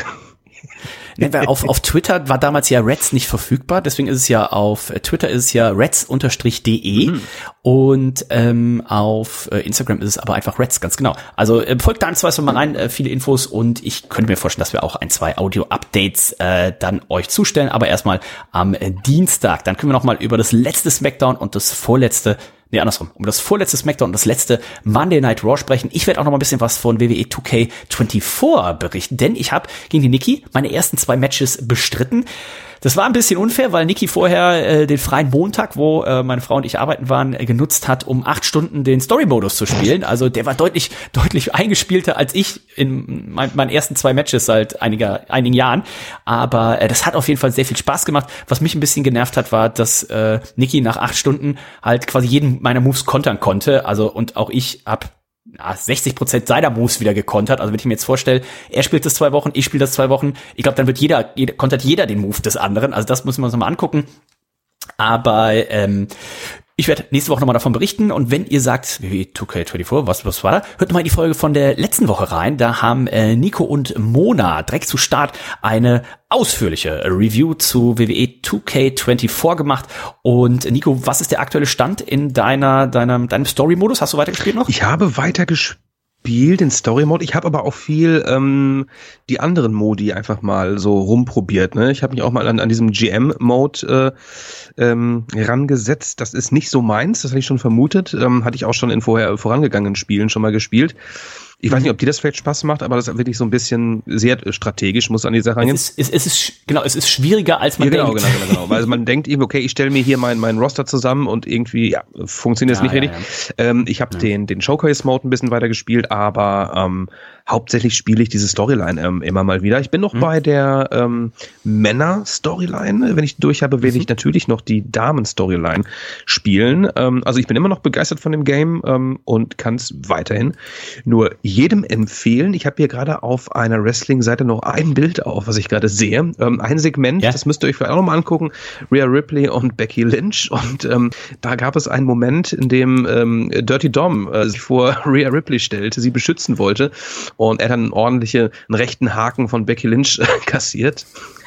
Ne, weil auf, auf Twitter war damals ja Reds nicht verfügbar, deswegen ist es ja auf Twitter ist es ja reds-de mhm. und ähm, auf äh, Instagram ist es aber einfach Reds, ganz genau. Also äh, folgt da ein, zwei mal rein, äh, viele Infos und ich könnte mir vorstellen, dass wir auch ein, zwei Audio-Updates äh, dann euch zustellen, aber erstmal am äh, Dienstag, dann können wir nochmal über das letzte SmackDown und das vorletzte Nee, andersrum. Um das vorletzte SmackDown und das letzte Monday Night Raw sprechen. Ich werde auch noch mal ein bisschen was von W W E zwei K vierundzwanzig berichten, denn ich habe gegen die Nikki meine ersten zwei Matches bestritten. Das war ein bisschen unfair, weil Niki vorher äh, den freien Montag, wo äh, meine Frau und ich arbeiten waren, äh, genutzt hat, um acht Stunden den Story-Modus zu spielen. Also der war deutlich deutlich eingespielter als ich in mein, meinen ersten zwei Matches seit einiger, einigen Jahren. Aber äh, das hat auf jeden Fall sehr viel Spaß gemacht. Was mich ein bisschen genervt hat, war, dass äh, Niki nach acht Stunden halt quasi jeden meiner Moves kontern konnte. Also und auch ich hab ja, sechzig Prozent seiner Moves wieder gekontert. Also wenn ich mir jetzt vorstelle, er spielt das zwei Wochen, ich spiele das zwei Wochen, ich glaube, dann wird jeder, jeder, kontert jeder den Move des anderen. Also das müssen wir uns nochmal angucken. Aber ähm, ich werde nächste Woche nochmal davon berichten. Und wenn ihr sagt, W W E zwei K vierundzwanzig, was, was war da? Hört nochmal in die Folge von der letzten Woche rein. Da haben äh, Nico und Mona direkt zu Start eine ausführliche Review zu W W E zwei K vierundzwanzig gemacht. Und Nico, was ist der aktuelle Stand in deiner, deinem, deinem Story-Modus? Hast du weitergespielt noch? Ich habe weitergespielt. Den Story-Mode. Ich habe aber auch viel ähm, die anderen Modi einfach mal so rumprobiert. Ne? Ich habe mich auch mal an, an diesem G M-Mode äh, ähm, rangesetzt. Das ist nicht so meins, das hatte ich schon vermutet. Ähm, hatte ich auch schon in vorher vorangegangenen Spielen schon mal gespielt. Ich weiß nicht, ob dir das vielleicht Spaß macht, aber das ist wirklich so ein bisschen sehr strategisch, muss an die Sache rangehen. Es ist, es ist, genau, es ist schwieriger, als man ja, genau, denkt. Genau, genau, genau. Weil man denkt eben, okay, ich stelle mir hier meinen mein Roster zusammen und irgendwie, ja, funktioniert es ja, nicht ja, richtig. Ja. Ähm, ich habe ja. den, den Showcase-Mode ein bisschen weiter gespielt, aber ähm, hauptsächlich spiele ich diese Storyline ähm, immer mal wieder. Ich bin noch mhm. bei der ähm, Männer-Storyline. Wenn ich durch habe, werde mhm. ich natürlich noch die Damen-Storyline spielen. Ähm, also ich bin immer noch begeistert von dem Game ähm, und kann es weiterhin nur jedem empfehlen. Ich habe hier gerade auf einer Wrestling-Seite noch ein Bild auf, was ich gerade sehe. Ähm, ein Segment, ja. das müsst ihr euch vielleicht auch nochmal angucken. Rhea Ripley und Becky Lynch. Und ähm, da gab es einen Moment, in dem ähm, Dirty Dom äh, sich vor Rhea Ripley stellte, sie beschützen wollte. Und er dann einen ordentlichen, einen rechten Haken von Becky Lynch äh, kassiert.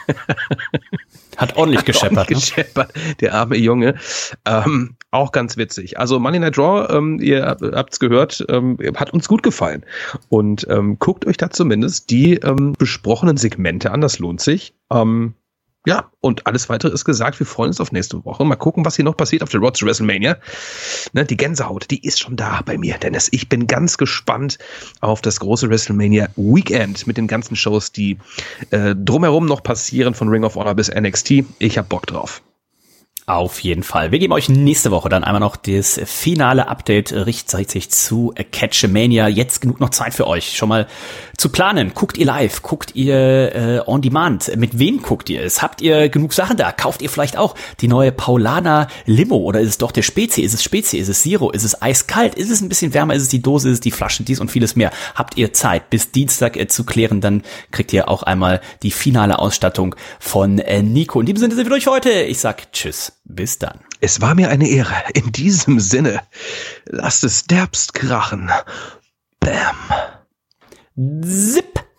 Hat ordentlich gescheppert. Ne? gescheppert, der arme Junge. Ähm, auch ganz witzig. Also Monday Night Raw, ähm, ihr habt's gehört, ähm, hat uns gut gefallen. Und ähm, guckt euch da zumindest die ähm, besprochenen Segmente an, das lohnt sich. Ähm, ja, und alles weitere ist gesagt. Wir freuen uns auf nächste Woche. Mal gucken, was hier noch passiert auf der Road to WrestleMania. Ne, die Gänsehaut, die ist schon da bei mir, Dennis. Ich bin ganz gespannt auf das große WrestleMania Weekend mit den ganzen Shows, die äh, drumherum noch passieren, von Ring of Honor bis N X T. Ich hab Bock drauf. Auf jeden Fall. Wir geben euch nächste Woche dann einmal noch das finale Update rechtzeitig zu Catchamania. Jetzt genug noch Zeit für euch, schon mal zu planen. Guckt ihr live? Guckt ihr äh, on demand? Mit wem guckt ihr es? Habt ihr genug Sachen da? Kauft ihr vielleicht auch die neue Paulaner Limo? Oder ist es doch der Spezi? Ist es Spezi? Ist es Zero? Ist es eiskalt? Ist es ein bisschen wärmer? Ist es die Dose? Ist es die Flaschen? Dies und vieles mehr. Habt ihr Zeit, bis Dienstag äh, zu klären? Dann kriegt ihr auch einmal die finale Ausstattung von äh, Nico. In diesem Sinne sind wir durch für heute. Ich sag Tschüss. Bis dann. Es war mir eine Ehre. In diesem Sinne, lasst es derbst krachen. Bam. Zip.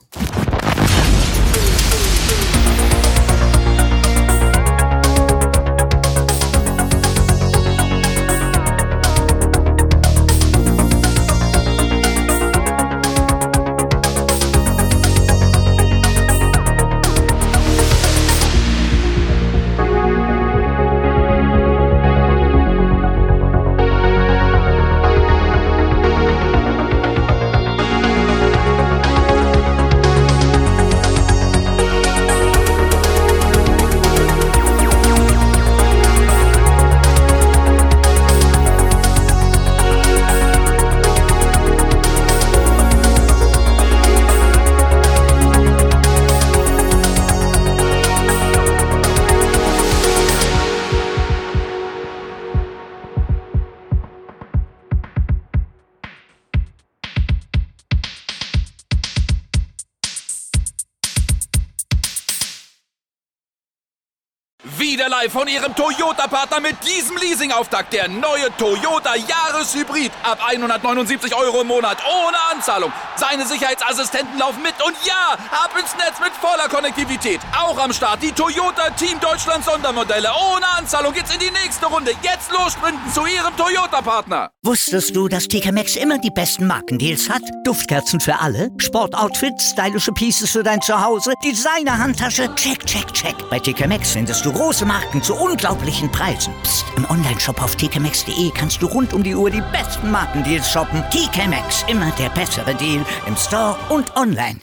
Wieder live von Ihrem Toyota-Partner mit diesem Leasing-Auftakt. Der neue Toyota Jahreshybrid. Ab hundertneunundsiebzig Euro im Monat. Ohne Anzahlung. Seine Sicherheitsassistenten laufen mit. Und ja, ab ins Netz mit voller Konnektivität. Auch am Start die Toyota Team Deutschland Sondermodelle. Ohne Anzahlung geht's in die nächste Runde. Jetzt los sprinten zu Ihrem Toyota-Partner. Wusstest du, dass T K Maxx immer die besten Markendeals hat? Duftkerzen für alle, Sportoutfits, stylische Pieces für dein Zuhause, Designer-Handtasche, check, check, check. Bei T K Maxx findest du große Marken zu unglaublichen Preisen. Psst. Im Onlineshop auf t k maxx punkt de kannst du rund um die Uhr die besten Markendeals shoppen. T K Maxx, immer der bessere Deal im Store und online.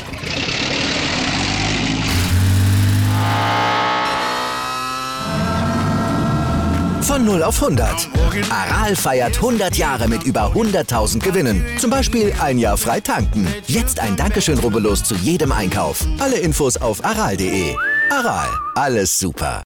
Von null auf hundert. Aral feiert hundert Jahre mit über hunderttausend Gewinnen. Zum Beispiel ein Jahr frei tanken. Jetzt ein Dankeschön, rubbellos zu jedem Einkauf. Alle Infos auf aral punkt de. Aral, alles super.